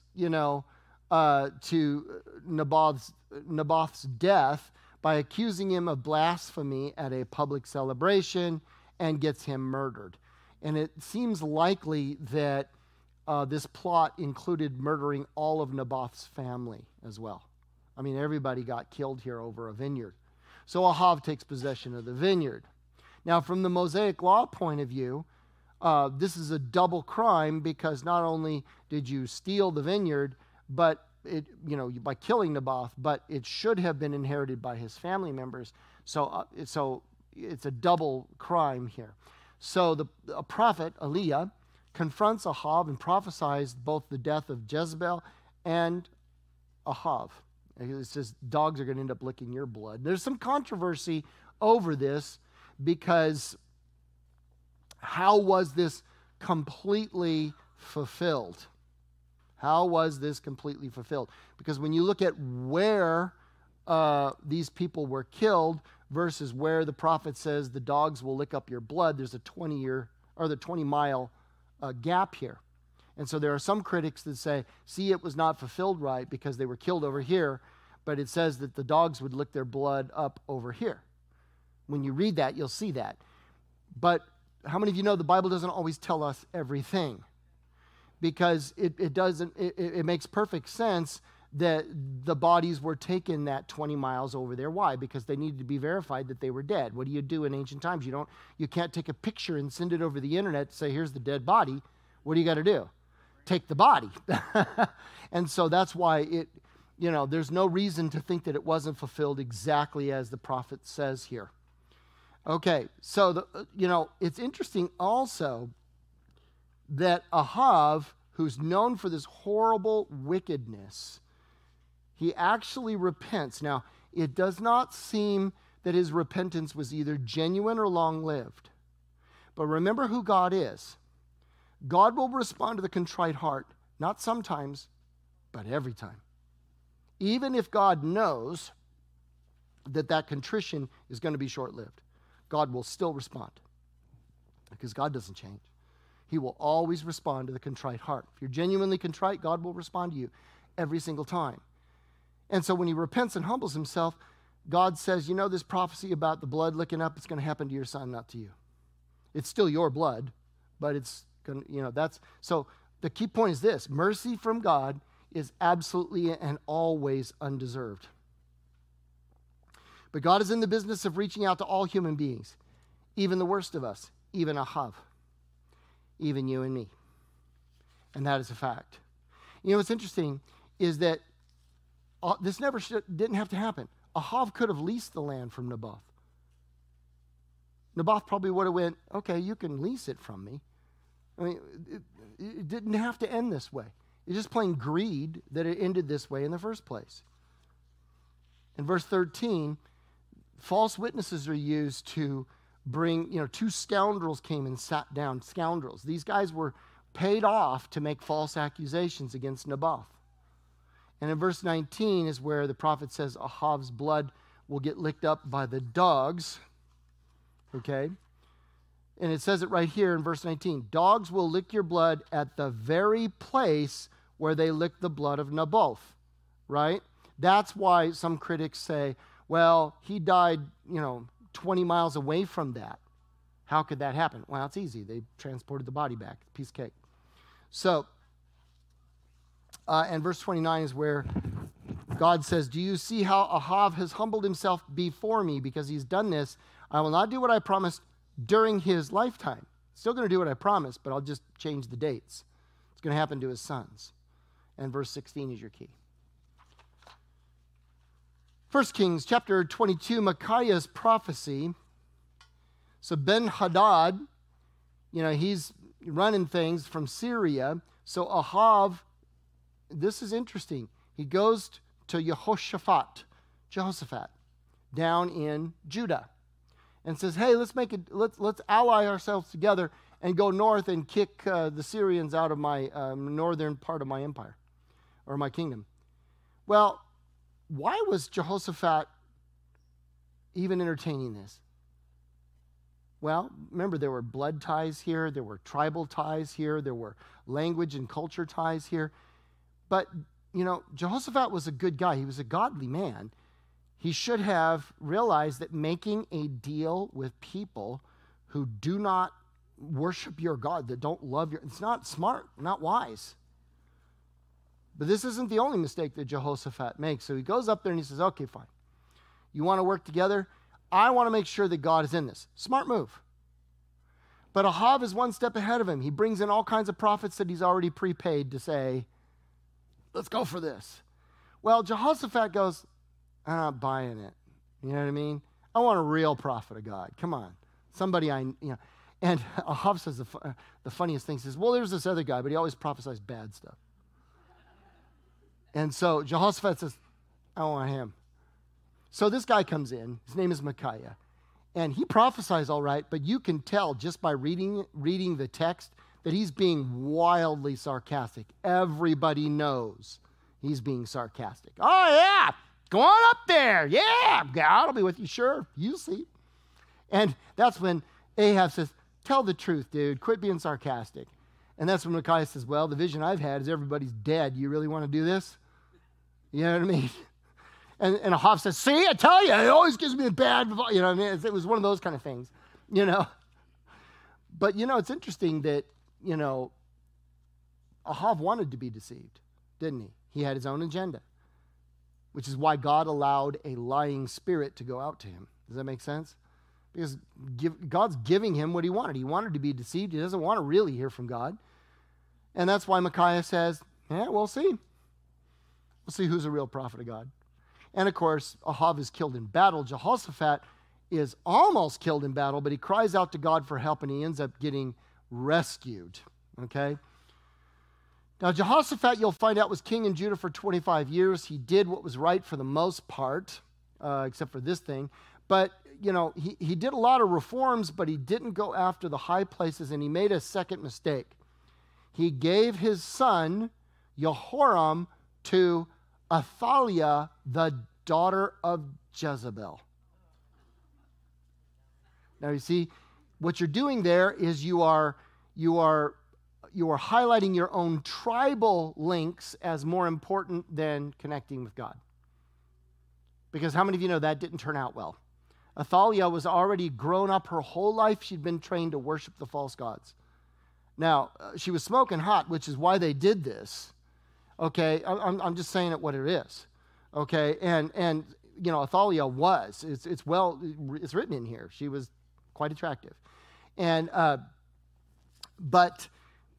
[SPEAKER 2] to Naboth's death by accusing him of blasphemy at a public celebration and gets him murdered. And it seems likely that this plot included murdering all of Naboth's family as well. Everybody got killed here over a vineyard. So Ahab takes possession of the vineyard. Now, from the Mosaic Law point of view, this is a double crime, because not only did you steal the vineyard, but by killing Naboth, but it should have been inherited by his family members. So it's a double crime here. So a prophet, Elijah, confronts Ahab and prophesies both the death of Jezebel and Ahab. It says dogs are going to end up licking your blood. There's some controversy over this, because how was this completely fulfilled? Because when you look at where these people were killed versus where the prophet says the dogs will lick up your blood, there's a 20-mile gap here. And so there are some critics that say, see, it was not fulfilled right because they were killed over here, but it says that the dogs would lick their blood up over here. When you read that, you'll see that. But how many of you know the Bible doesn't always tell us everything? Because it makes perfect sense that the bodies were taken that 20 miles over there. Why? Because they needed to be verified that they were dead. What do you do in ancient times? You can't take a picture and send it over the internet to say, here's the dead body. What do you got to do? Take the body. And so that's why there's no reason to think that it wasn't fulfilled exactly as the prophet says here. Okay, so it's interesting also that Ahab, who's known for this horrible wickedness, he actually repents. Now, it does not seem that his repentance was either genuine or long-lived. But remember who God is. God will respond to the contrite heart, not sometimes, but every time. Even if God knows that contrition is going to be short-lived, God will still respond, because God doesn't change. He will always respond to the contrite heart. If you're genuinely contrite, God will respond to you every single time. And so when he repents and humbles himself, God says, this prophecy about the blood licking up, it's going to happen to your son, not to you. It's still your blood, but it's going to, that's, so The key point is this: mercy from God is absolutely and always undeserved. But God is in the business of reaching out to all human beings, even the worst of us, even Ahav, even you and me. And that is a fact. You know what's interesting is that this didn't have to happen. Ahav could have leased the land from Naboth. Naboth probably would have went, okay, you can lease it from me. I mean, it didn't have to end this way. It's just plain greed that it ended this way in the first place. In verse 13, false witnesses are used to bring, two scoundrels came and sat down. Scoundrels. These guys were paid off to make false accusations against Naboth. And in verse 19 is where the prophet says Ahav's blood will get licked up by the dogs. Okay? And it says it right here in verse 19. Dogs will lick your blood at the very place where they licked the blood of Naboth. Right? That's why some critics say, well, he died, 20 miles away from that. How could that happen? Well, it's easy. They transported the body back. Piece of cake. So, and verse 29 is where God says, do you see how Ahav has humbled himself before me? Because he's done this. I will not do what I promised during his lifetime. Still going to do what I promised, but I'll just change the dates. It's going to happen to his sons. And verse 16 is your key. 1 Kings chapter 22, Micaiah's prophecy. So Ben-Hadad, he's running things from Syria. So Ahav, this is interesting. He goes to Jehoshaphat, down in Judah, and says, hey, let's ally ourselves together and go north and kick the Syrians out of my northern part of my empire, or my kingdom. Well, why was Jehoshaphat even entertaining this? Well, remember, there were blood ties here, there were tribal ties here, there were language and culture ties here. But, Jehoshaphat was a good guy. He was a godly man. He should have realized that making a deal with people who do not worship your God, that don't love it's not smart, not wise. But this isn't the only mistake that Jehoshaphat makes. So he goes up there and he says, okay, fine. You want to work together? I want to make sure that God is in this. Smart move. But Ahav is one step ahead of him. He brings in all kinds of prophets that he's already prepaid to say, let's go for this. Well, Jehoshaphat goes, I'm not buying it. You know what I mean? I want a real prophet of God. Come on. Somebody And Ahav says the funniest thing. He says, well, there's this other guy, but he always prophesies bad stuff. And so Jehoshaphat says, I want him. So this guy comes in. His name is Micaiah. And he prophesies all right, but you can tell just by reading the text that he's being wildly sarcastic. Everybody knows he's being sarcastic. Oh, yeah, go on up there. Yeah, God will be with you. Sure, you see. And that's when Ahab says, tell the truth, dude. Quit being sarcastic. And that's when Micaiah says, well, the vision I've had is everybody's dead. You really want to do this? You know what I mean? And Ahav says, see, I tell you, it always gives me a bad, it was one of those kind of things, But, it's interesting that, Ahav wanted to be deceived, didn't he? He had his own agenda, which is why God allowed a lying spirit to go out to him. Does that make sense? Because God's giving him what he wanted. He wanted to be deceived. He doesn't want to really hear from God. And that's why Micaiah says, yeah, we'll see. We'll see who's a real prophet of God. And, of course, Ahav is killed in battle. Jehoshaphat is almost killed in battle, but he cries out to God for help, and he ends up getting rescued. Okay? Now, Jehoshaphat, you'll find out, was king in Judah for 25 years. He did what was right for the most part, except for this thing. But, he did a lot of reforms, but he didn't go after the high places, and he made a second mistake. He gave his son, Jehoram, to Athaliah, the daughter of Jezebel. Now you see, what you're doing there is you are highlighting your own tribal links as more important than connecting with God. Because how many of you know that didn't turn out well? Athaliah was already grown up her whole life. She'd been trained to worship the false gods. Now, she was smoking hot, which is why they did this. Okay, I'm just saying it what it is. Okay, and Athaliah was. It's written in here. She was quite attractive, and but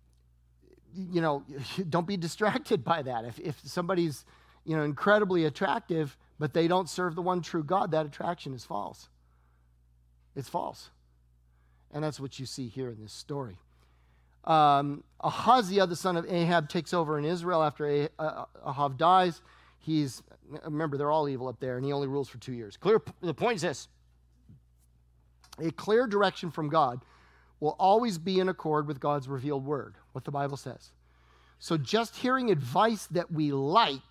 [SPEAKER 2] don't be distracted by that. If somebody's incredibly attractive, but they don't serve the one true God, that attraction is false. It's false, and that's what you see here in this story. Ahaziah, the son of Ahab, takes over in Israel after Ahab dies. Remember, they're all evil up there, and he only rules for 2 years. The point is this: a clear direction from God will always be in accord with God's revealed word, what the Bible says. So just hearing advice that we like,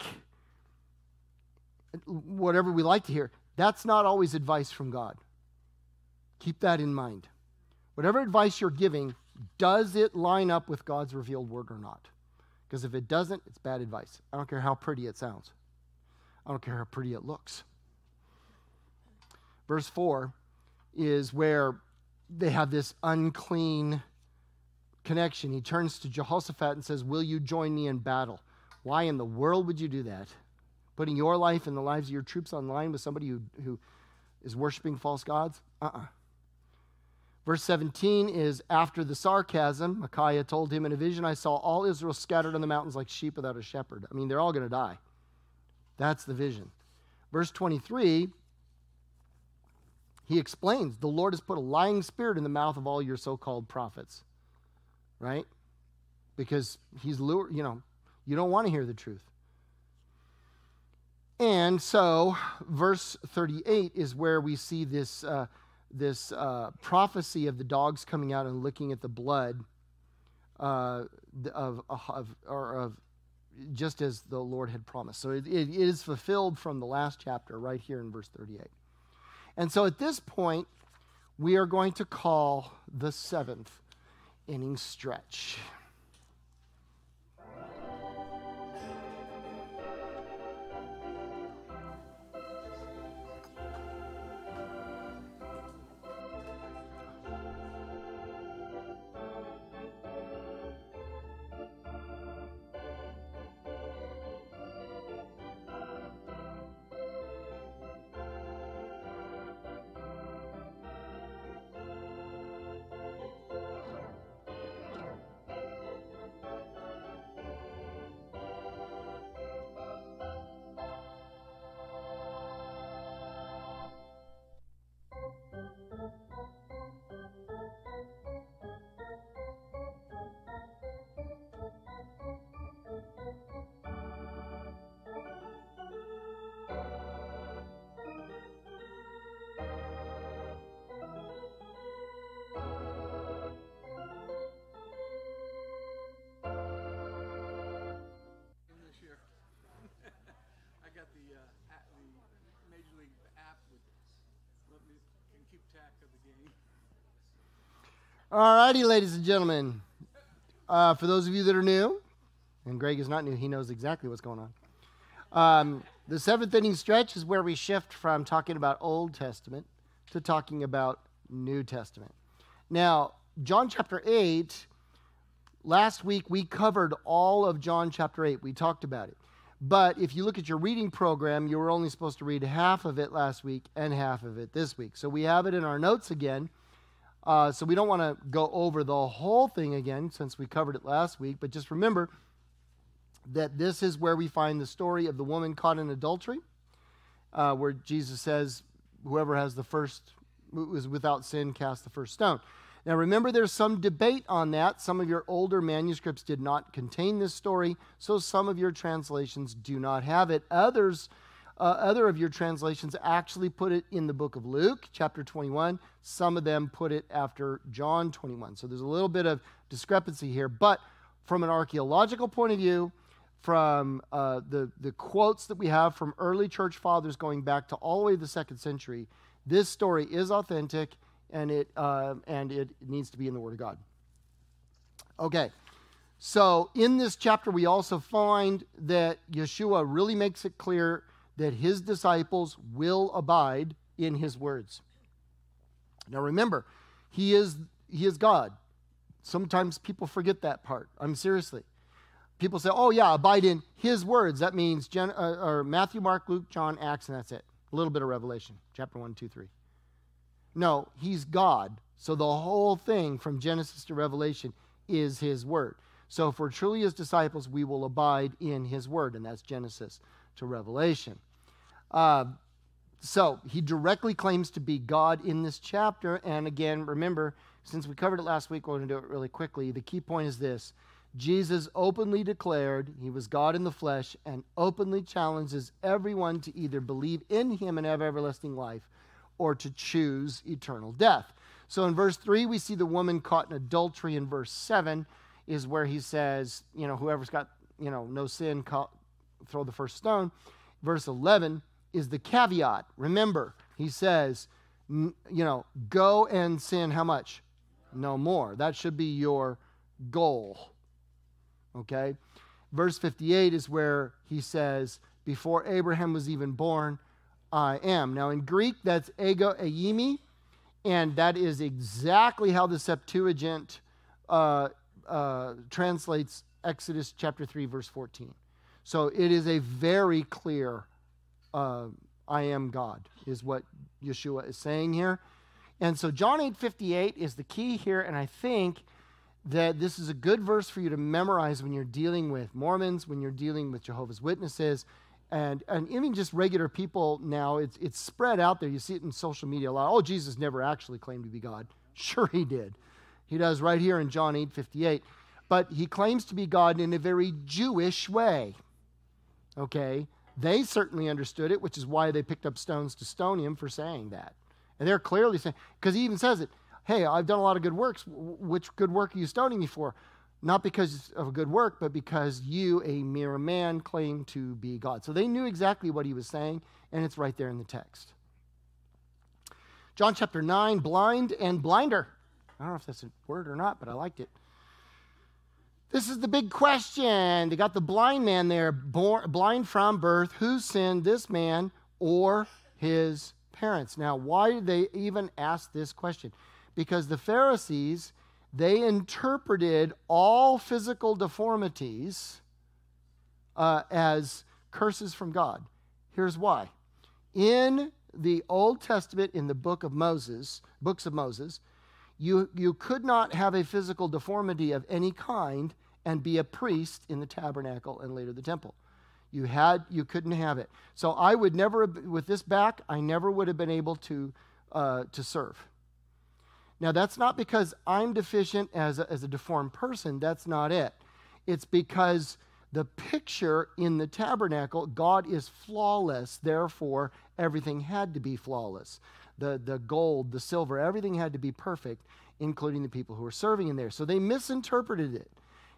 [SPEAKER 2] whatever we like to hear, that's not always advice from God. Keep that in mind. Whatever advice you're giving, does it line up with God's revealed word or not? Because if it doesn't, it's bad advice. I don't care how pretty it sounds. I don't care how pretty it looks. Verse 4 is where they have this unclean connection. He turns to Jehoshaphat and says, will you join me in battle? Why in the world would you do that? Putting your life and the lives of your troops on line with somebody who is worshiping false gods? Verse 17 is after the sarcasm. Micaiah told him in a vision, I saw all Israel scattered on the mountains like sheep without a shepherd. I mean, they're all going to die. That's the vision. Verse 23, he explains, the Lord has put a lying spirit in the mouth of all your so-called prophets. Right? Because he's lured, you don't want to hear the truth. And so, verse 38 is where we see this prophecy of the dogs coming out and looking at the blood of just as the Lord had promised. So it is fulfilled from the last chapter right here in verse 38. And so at this point, we are going to call the 7th inning stretch. All righty, ladies and gentlemen. For those of you that are new, and Greg is not new, he knows exactly what's going on. The 7th inning stretch is where we shift from talking about Old Testament to talking about New Testament. Now, John chapter 8, last week we covered all of John chapter 8. We talked about it. But if you look at your reading program, you were only supposed to read half of it last week and half of it this week. So we have it in our notes again. So we don't want to go over the whole thing again since we covered it last week, but just remember that this is where we find the story of the woman caught in adultery, where Jesus says, whoever has the first, who is without sin, cast the first stone. Now remember, there's some debate on that. Some of your older manuscripts did not contain this story, so some of your translations do not have it. Other of your translations actually put it in the book of Luke, chapter 21. Some of them put it after John 21. So there's a little bit of discrepancy here. But from an archaeological point of view, from the quotes that we have from early church fathers going back to all the way to the 2nd century, this story is authentic, and it needs to be in the Word of God. Okay. So in this chapter, we also find that Yeshua really makes it clear that his disciples will abide in his words. Now remember, he is God. Sometimes people forget that part. Seriously. People say, oh yeah, abide in his words. That means or Matthew, Mark, Luke, John, Acts, and that's it. A little bit of Revelation, chapter 1, 2, 3. No, he's God. So the whole thing from Genesis to Revelation is his word. So if we're truly his disciples, we will abide in his word, and that's Genesis to Revelation. So he directly claims to be God in this chapter. And again, remember, since we covered it last week, we're going to do it really quickly. The key point is this. Jesus openly declared he was God in the flesh and openly challenges everyone to either believe in him and have everlasting life or to choose eternal death. So in verse 3, we see the woman caught in adultery. In verse 7 is where he says, whoever's got, no sin, throw the first stone. Verse 11 is the caveat. Remember, he says, go and sin how much? No more. That should be your goal. Okay? Verse 58 is where he says, before Abraham was even born, I am. Now in Greek, that's ego eimi, and that is exactly how the Septuagint translates Exodus chapter 3, verse 14. So it is a very clear I am God, is what Yeshua is saying here. And so John 8:58 is the key here, and I think that this is a good verse for you to memorize when you're dealing with Mormons, when you're dealing with Jehovah's Witnesses, and even just regular people now. It's spread out there. You see it in social media a lot. Oh, Jesus never actually claimed to be God. Sure he did. He does right here in John 8:58. But he claims to be God in a very Jewish way. Okay? They certainly understood it, which is why they picked up stones to stone him for saying that. And they're clearly saying, because he even says it, hey, I've done a lot of good works. Which good work are you stoning me for? Not because of a good work, but because you, a mere man, claim to be God. So they knew exactly what he was saying, and it's right there in the text. John chapter 9, blind and blinder. I don't know if that's a word or not, but I liked it. This is the big question. They got the blind man there, blind from birth. Who sinned, this man or his parents? Now, why did they even ask this question? Because the Pharisees, they interpreted all physical deformities as curses from God. Here's why. In the Old Testament, in the books of Moses, you could not have a physical deformity of any kind and be a priest in the tabernacle and later the temple. You couldn't have it. So I would never, with this back, I never would have been able to serve. Now that's not because I'm deficient as a deformed person. That's not it. It's because the picture in the tabernacle, God is flawless. Therefore, everything had to be flawless. The gold, the silver, everything had to be perfect, including the people who were serving in there. So they misinterpreted it.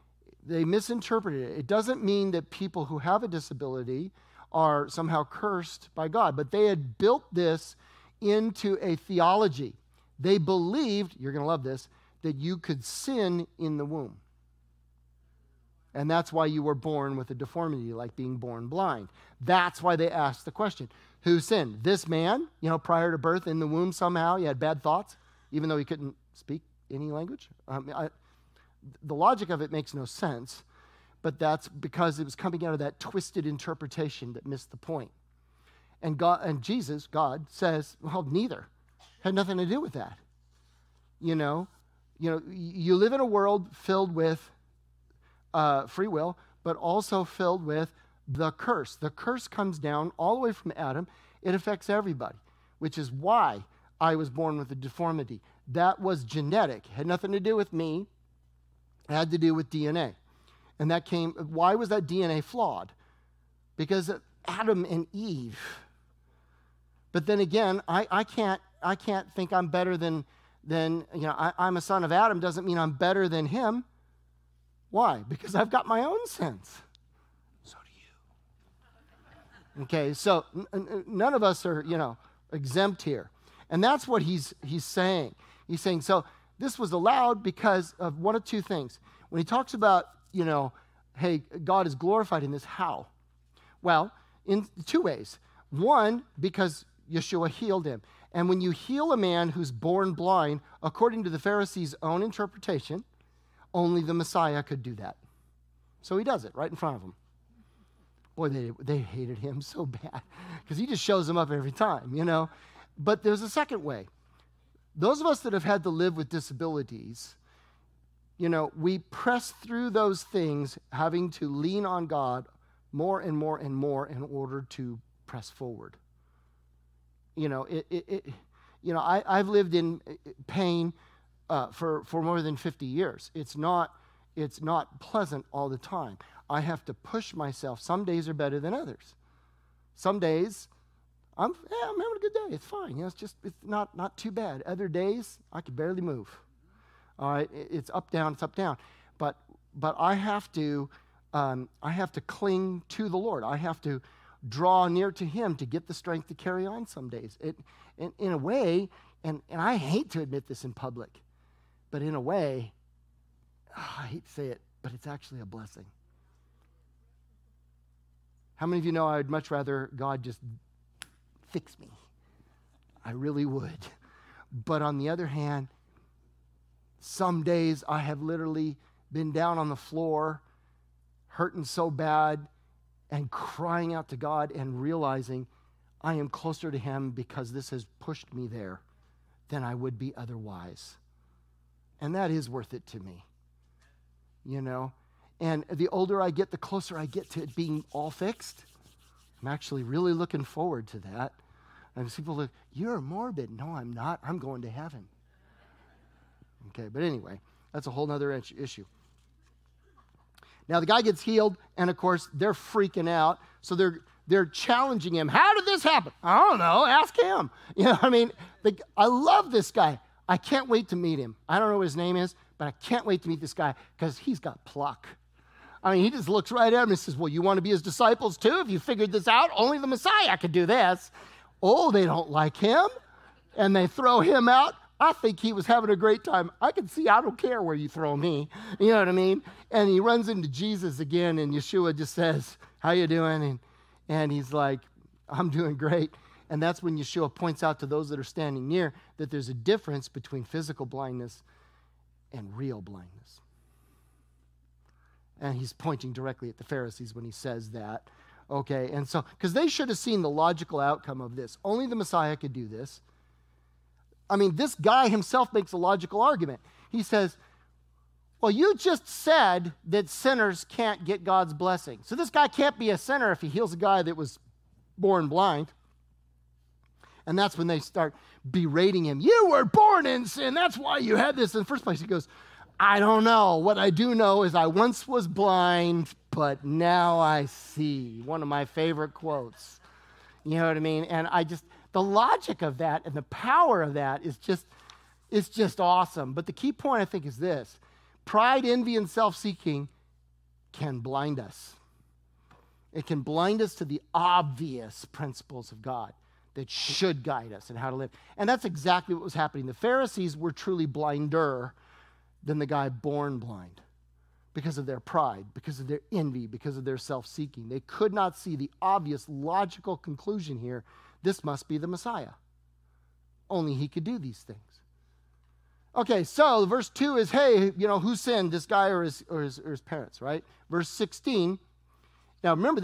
[SPEAKER 2] It doesn't mean that people who have a disability are somehow cursed by God, but they had built this into a theology. They believed, you're going to love this, that you could sin in the womb. And that's why you were born with a deformity, like being born blind. That's why they asked the question, who sinned? This man, prior to birth in the womb somehow, he had bad thoughts, even though he couldn't speak any language. The logic of it makes no sense, but that's because it was coming out of that twisted interpretation that missed the point. And God says, well, neither. Had nothing to do with that. You live in a world filled with free will, but also filled with the curse. The curse comes down all the way from Adam. It affects everybody, which is why I was born with a deformity. That was genetic. Had nothing to do with me. It had to do with DNA. And why was that DNA flawed? Because of Adam and Eve. But then again, I can't think I'm better than I'm a son of Adam doesn't mean I'm better than him. Why? Because I've got my own sins. So do you. Okay, so none of us are, exempt here. And that's what he's saying. He's saying, so this was allowed because of one of two things. When he talks about, hey, God is glorified in this, how? Well, in two ways. One, because Yeshua healed him. And when you heal a man who's born blind, according to the Pharisees' own interpretation, Only the Messiah could do that. So he does it right in front of them. Boy, they hated him so bad because he just shows them up every time, you know. But there's a second way. Those of us that have had to live with disabilities, you know, we press through those things having to lean on God more and more and more in order to press forward. You know, I've lived in pain for more than 50 years. It's not pleasant all the time. I have to push myself. Some days are better than others. Some days I'm having a good day. It's fine. You know, it's not too bad. Other days I can barely move. All right, it's up down. But I have to cling to the Lord. I have to draw near to Him to get the strength to carry on some days. In a way, and I hate to admit this in public, but in a way, I hate to say it, but it's actually a blessing. How many of you know I'd much rather God just fix me? I really would. But on the other hand, some days I have literally been down on the floor, hurting so bad, and crying out to God and realizing I am closer to Him because this has pushed me there than I would be otherwise. And that is worth it to me, you know. And the older I get, the closer I get to it being all fixed. I'm actually really looking forward to that. And people look, you're morbid. No, I'm not. I'm going to heaven. Okay, but anyway, that's a whole other issue. Now, the guy gets healed, and of course, they're freaking out. So they're challenging him. How did this happen? I don't know. Ask him. You know, I mean, I love this guy. I can't wait to meet him. I don't know what his name is, but I can't wait to meet this guy because he's got pluck. I mean, he just looks right at him and says, well, you want to be his disciples too? If you figured this out, only the Messiah could do this. Oh, they don't like him, and they throw him out. I think he was having a great time. I can see, I don't care where you throw me. You know what I mean? And he runs into Jesus again, and Yeshua just says, how you doing? And he's like, I'm doing great. And that's when Yeshua points out to those that are standing near that there's a difference between physical blindness and real blindness. And he's pointing directly at the Pharisees when he says that. Okay, and so, because they should have seen the logical outcome of this. Only the Messiah could do this. I mean, this guy himself makes a logical argument. He says, well, you just said that sinners can't get God's blessing. So this guy can't be a sinner if he heals a guy that was born blind. And that's when they start berating him. You were born in sin. That's why you had this in the first place. He goes, I don't know. What I do know is I once was blind, but now I see. One of my favorite quotes. You know what I mean? And the logic of that and the power of that is just awesome. But the key point, I think, is this. Pride, envy, and self-seeking can blind us. It can blind us to the obvious principles of God that should guide us in how to live. And that's exactly what was happening. The Pharisees were truly blinder than the guy born blind because of their pride, because of their envy, because of their self-seeking. They could not see the obvious logical conclusion here. This must be the Messiah. Only he could do these things. Okay, so verse 2 is, hey, you know, who sinned, this guy or his parents, right? Verse 16. Now remember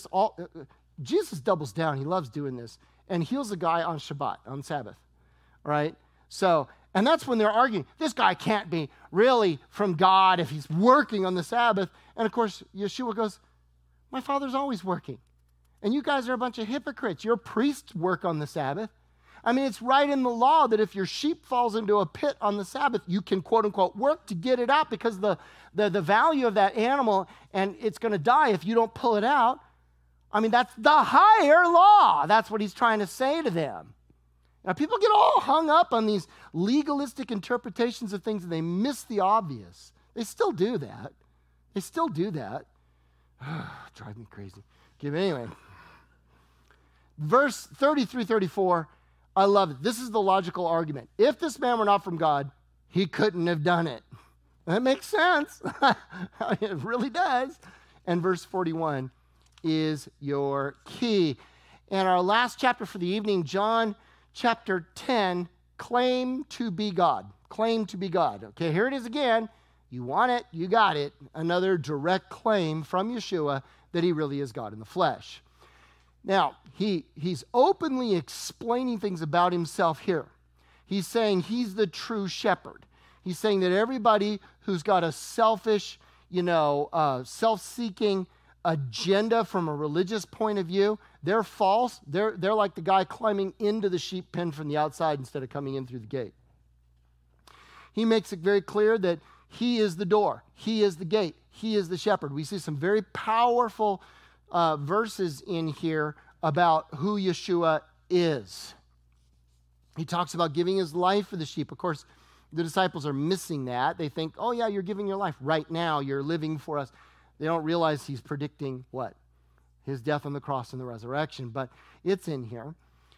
[SPEAKER 2] Jesus doubles down. He loves doing this. And heals a guy on Shabbat, on Sabbath, right? So, and that's when they're arguing. This guy can't be really from God if he's working on the Sabbath. And of course, Yeshua goes, my Father's always working. And you guys are a bunch of hypocrites. Your priests work on the Sabbath. I mean, it's right in the law that if your sheep falls into a pit on the Sabbath, you can, quote unquote, work to get it out because the value of that animal, and it's going to die if you don't pull it out. I mean, that's the higher law. That's what he's trying to say to them. Now, people get all hung up on these legalistic interpretations of things, and they miss the obvious. They still do that. Drive me crazy. Okay, but anyway. Verse 33-34, I love it. This is the logical argument. If this man were not from God, he couldn't have done it. That makes sense. It really does. And verse 41 is your key. And our last chapter for the evening, John chapter 10, claim to be God. Claim to be God. Okay, here it is again. You want it, you got it. Another direct claim from Yeshua that he really is God in the flesh. Now, he's openly explaining things about himself here. He's saying he's the true shepherd. He's saying that everybody who's got a selfish, self-seeking agenda from a religious point of view, they're false. They're like the guy climbing into the sheep pen from the outside instead of coming in through the gate. He makes it very clear that he is the door. He is the gate. He is the shepherd. We see some very powerful verses in here about who Yeshua is. He talks about giving his life for the sheep. Of course, the disciples are missing that. They think, oh yeah, you're giving your life right now. You're living for us. They don't realize he's predicting what? His death on the cross and the resurrection. But it's in here.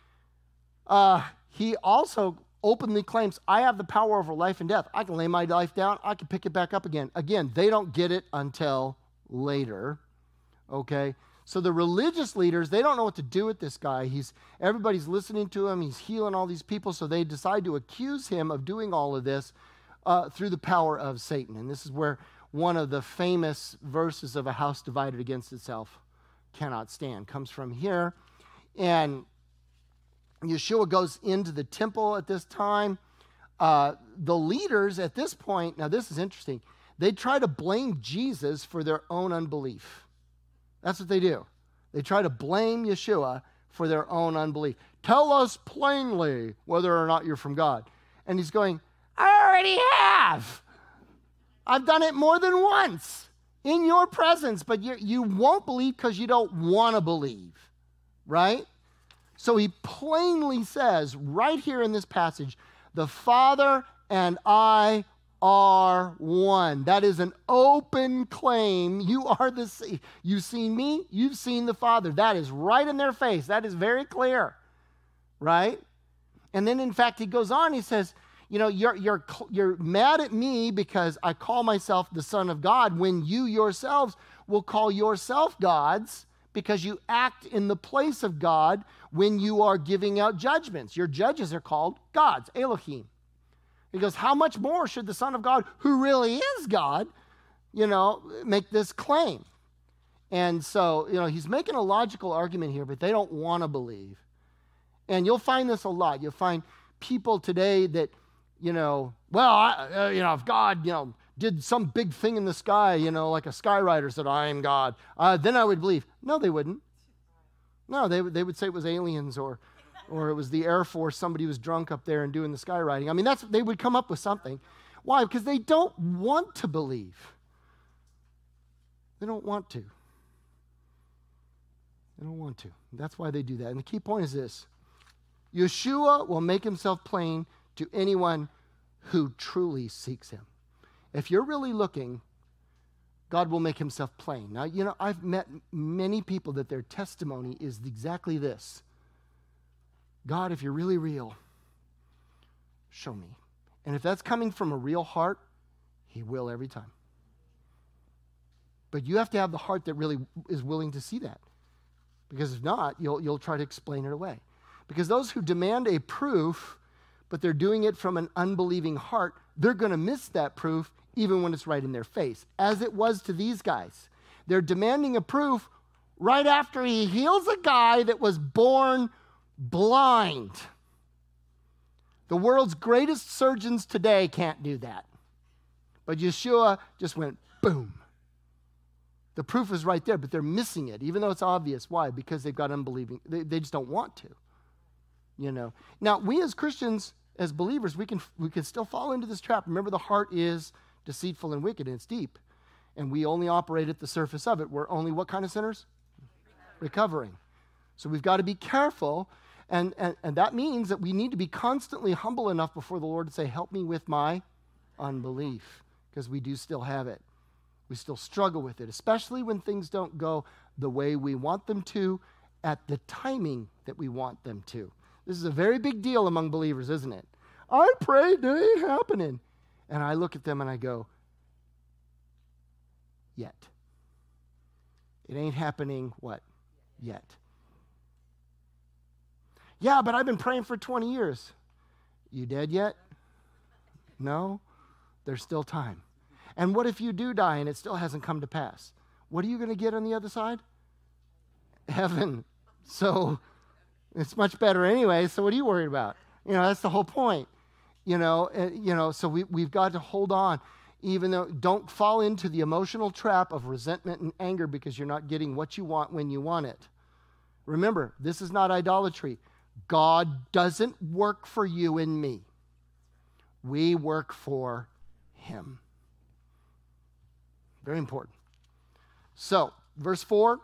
[SPEAKER 2] He also openly claims, I have the power over life and death. I can lay my life down. I can pick it back up again. Again, they don't get it until later. Okay? So the religious leaders, they don't know what to do with this guy. Everybody's listening to him. He's healing all these people. So they decide to accuse him of doing all of this through the power of Satan. And this is where one of the famous verses of a house divided against itself cannot stand comes from here. And Yeshua goes into the temple at this time. The leaders at this point, now this is interesting, they try to blame Jesus for their own unbelief. That's what they do. They try to blame Yeshua for their own unbelief. Tell us plainly whether or not you're from God. And he's going, I already have. I've done it more than once in your presence, but you won't believe because you don't want to believe, right? So he plainly says right here in this passage, the Father and I are one. That is an open claim. You've seen me, you've seen the Father. That is right in their face. That is very clear, right? And then in fact, he goes on, he says, you're mad at me because I call myself the Son of God when you yourselves will call yourself gods because you act in the place of God when you are giving out judgments. Your judges are called gods, Elohim. He goes, how much more should the Son of God, who really is God, make this claim? And so, he's making a logical argument here, but they don't want to believe. And you'll find this a lot. You'll find people today that, if God, did some big thing in the sky, like a skywriter said, I am God, then I would believe. No, they wouldn't. No, they would say it was aliens or it was the Air Force, somebody was drunk up there and doing the skywriting. I mean, they would come up with something. Why? Because they don't want to believe. They don't want to. They don't want to. That's why they do that. And the key point is this. Yeshua will make himself plain to anyone who truly seeks him. If you're really looking, God will make himself plain. Now, I've met many people that their testimony is exactly this. God, if you're really real, show me. And if that's coming from a real heart, he will every time. But you have to have the heart that really is willing to see that. Because if not, you'll try to explain it away. Because those who demand a proof, but they're doing it from an unbelieving heart, they're going to miss that proof even when it's right in their face, as it was to these guys. They're demanding a proof right after he heals a guy that was born blind. The world's greatest surgeons today can't do that. But Yeshua just went boom. The proof is right there, but they're missing it, even though it's obvious. Why? Because they've got unbelieving. They just don't want to. Now, we as Christians, as believers, we can still fall into this trap. Remember, the heart is deceitful and wicked, and it's deep. And we only operate at the surface of it. We're only what kind of sinners? Recovering. So we've got to be careful. And that means that we need to be constantly humble enough before the Lord to say, help me with my unbelief. Because we do still have it. We still struggle with it, especially when things don't go the way we want them to at the timing that we want them to. This is a very big deal among believers, isn't it? I prayed, it ain't happening. And I look at them and I go, yet. It ain't happening, what? Yet. Yeah, but I've been praying for 20 years. You dead yet? No? There's still time. And what if you do die and it still hasn't come to pass? What are you going to get on the other side? Heaven. So it's much better anyway, so what are you worried about? That's the whole point. So we've got to hold on. Even though, don't fall into the emotional trap of resentment and anger because you're not getting what you want when you want it. Remember, this is not idolatry. God doesn't work for you and me. We work for him. Very important. So, verse 4,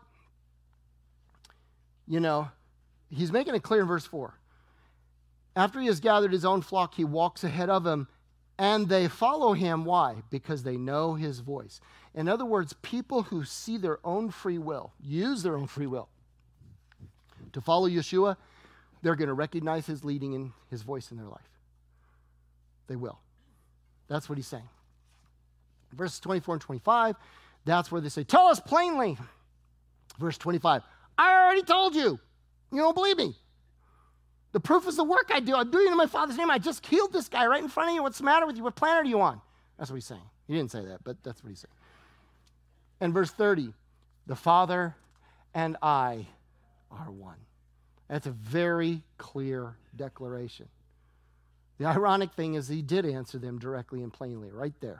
[SPEAKER 2] he's making it clear in verse 4. After he has gathered his own flock, he walks ahead of them, and they follow him. Why? Because they know his voice. In other words, people who see their own free will, use their own free will to follow Yeshua, they're going to recognize his leading and his voice in their life. They will. That's what he's saying. Verses 24 and 25, that's where they say, tell us plainly. Verse 25, I already told you. You don't believe me. The proof is the work I do. I'm doing it in my Father's name. I just healed this guy right in front of you. What's the matter with you? What planet are you on? That's what he's saying. He didn't say that, but that's what he's saying. And verse 30, the Father and I are one. That's a very clear declaration. The ironic thing is he did answer them directly and plainly right there.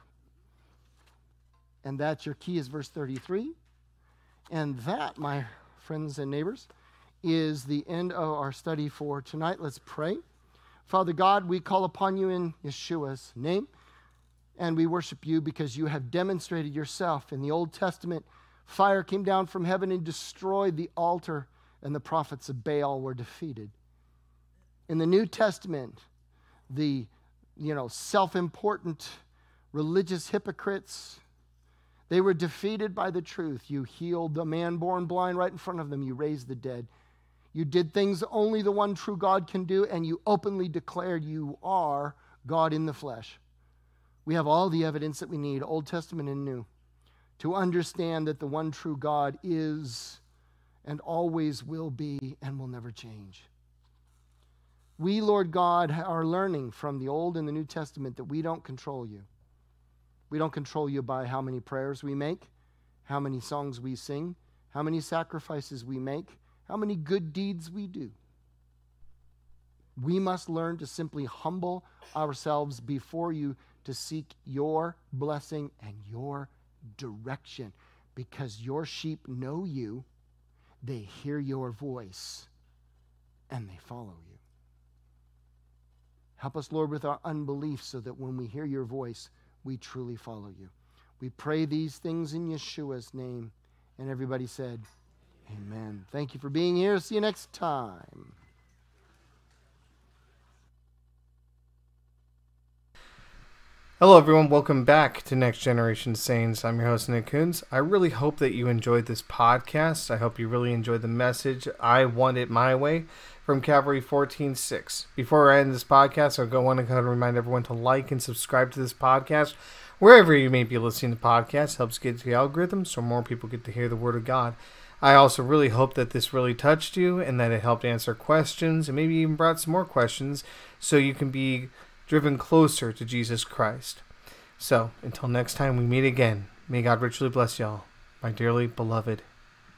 [SPEAKER 2] And that's your key is verse 33. And that, my friends and neighbors, is the end of our study for tonight. Let's pray. Father God, we call upon you in Yeshua's name, and we worship you because you have demonstrated yourself. In the Old Testament, fire came down from heaven and destroyed the altar, and the prophets of Baal were defeated. In the New Testament, the self-important religious hypocrites, they were defeated by the truth. You healed the man born blind right in front of them. You raised the dead. You did things only the one true God can do, and you openly declared you are God in the flesh. We have all the evidence that we need, Old Testament and New, to understand that the one true God is and always will be and will never change. We, Lord God, are learning from the Old and the New Testament that we don't control you. We don't control you by how many prayers we make, how many songs we sing, how many sacrifices we make, how many good deeds we do. We must learn to simply humble ourselves before you to seek your blessing and your direction, because your sheep know you, they hear your voice, and they follow you. Help us, Lord, with our unbelief so that when we hear your voice, we truly follow you. We pray these things in Yeshua's name. And everybody said, amen. Thank you for being here. See you next time.
[SPEAKER 1] Hello, everyone. Welcome back to Next Generation Saints. I'm your host, Nick Coons. I really hope that you enjoyed this podcast. I hope you really enjoyed the message. I want it my way from Calvary 14:6. Before I end this podcast, I want to remind everyone to like and subscribe to this podcast. Wherever you may be listening to podcasts, helps get to the algorithm so more people get to hear the Word of God. I also really hope that this really touched you and that it helped answer questions and maybe even brought some more questions so you can be driven closer to Jesus Christ. So, until next time we meet again, may God richly bless y'all, my dearly beloved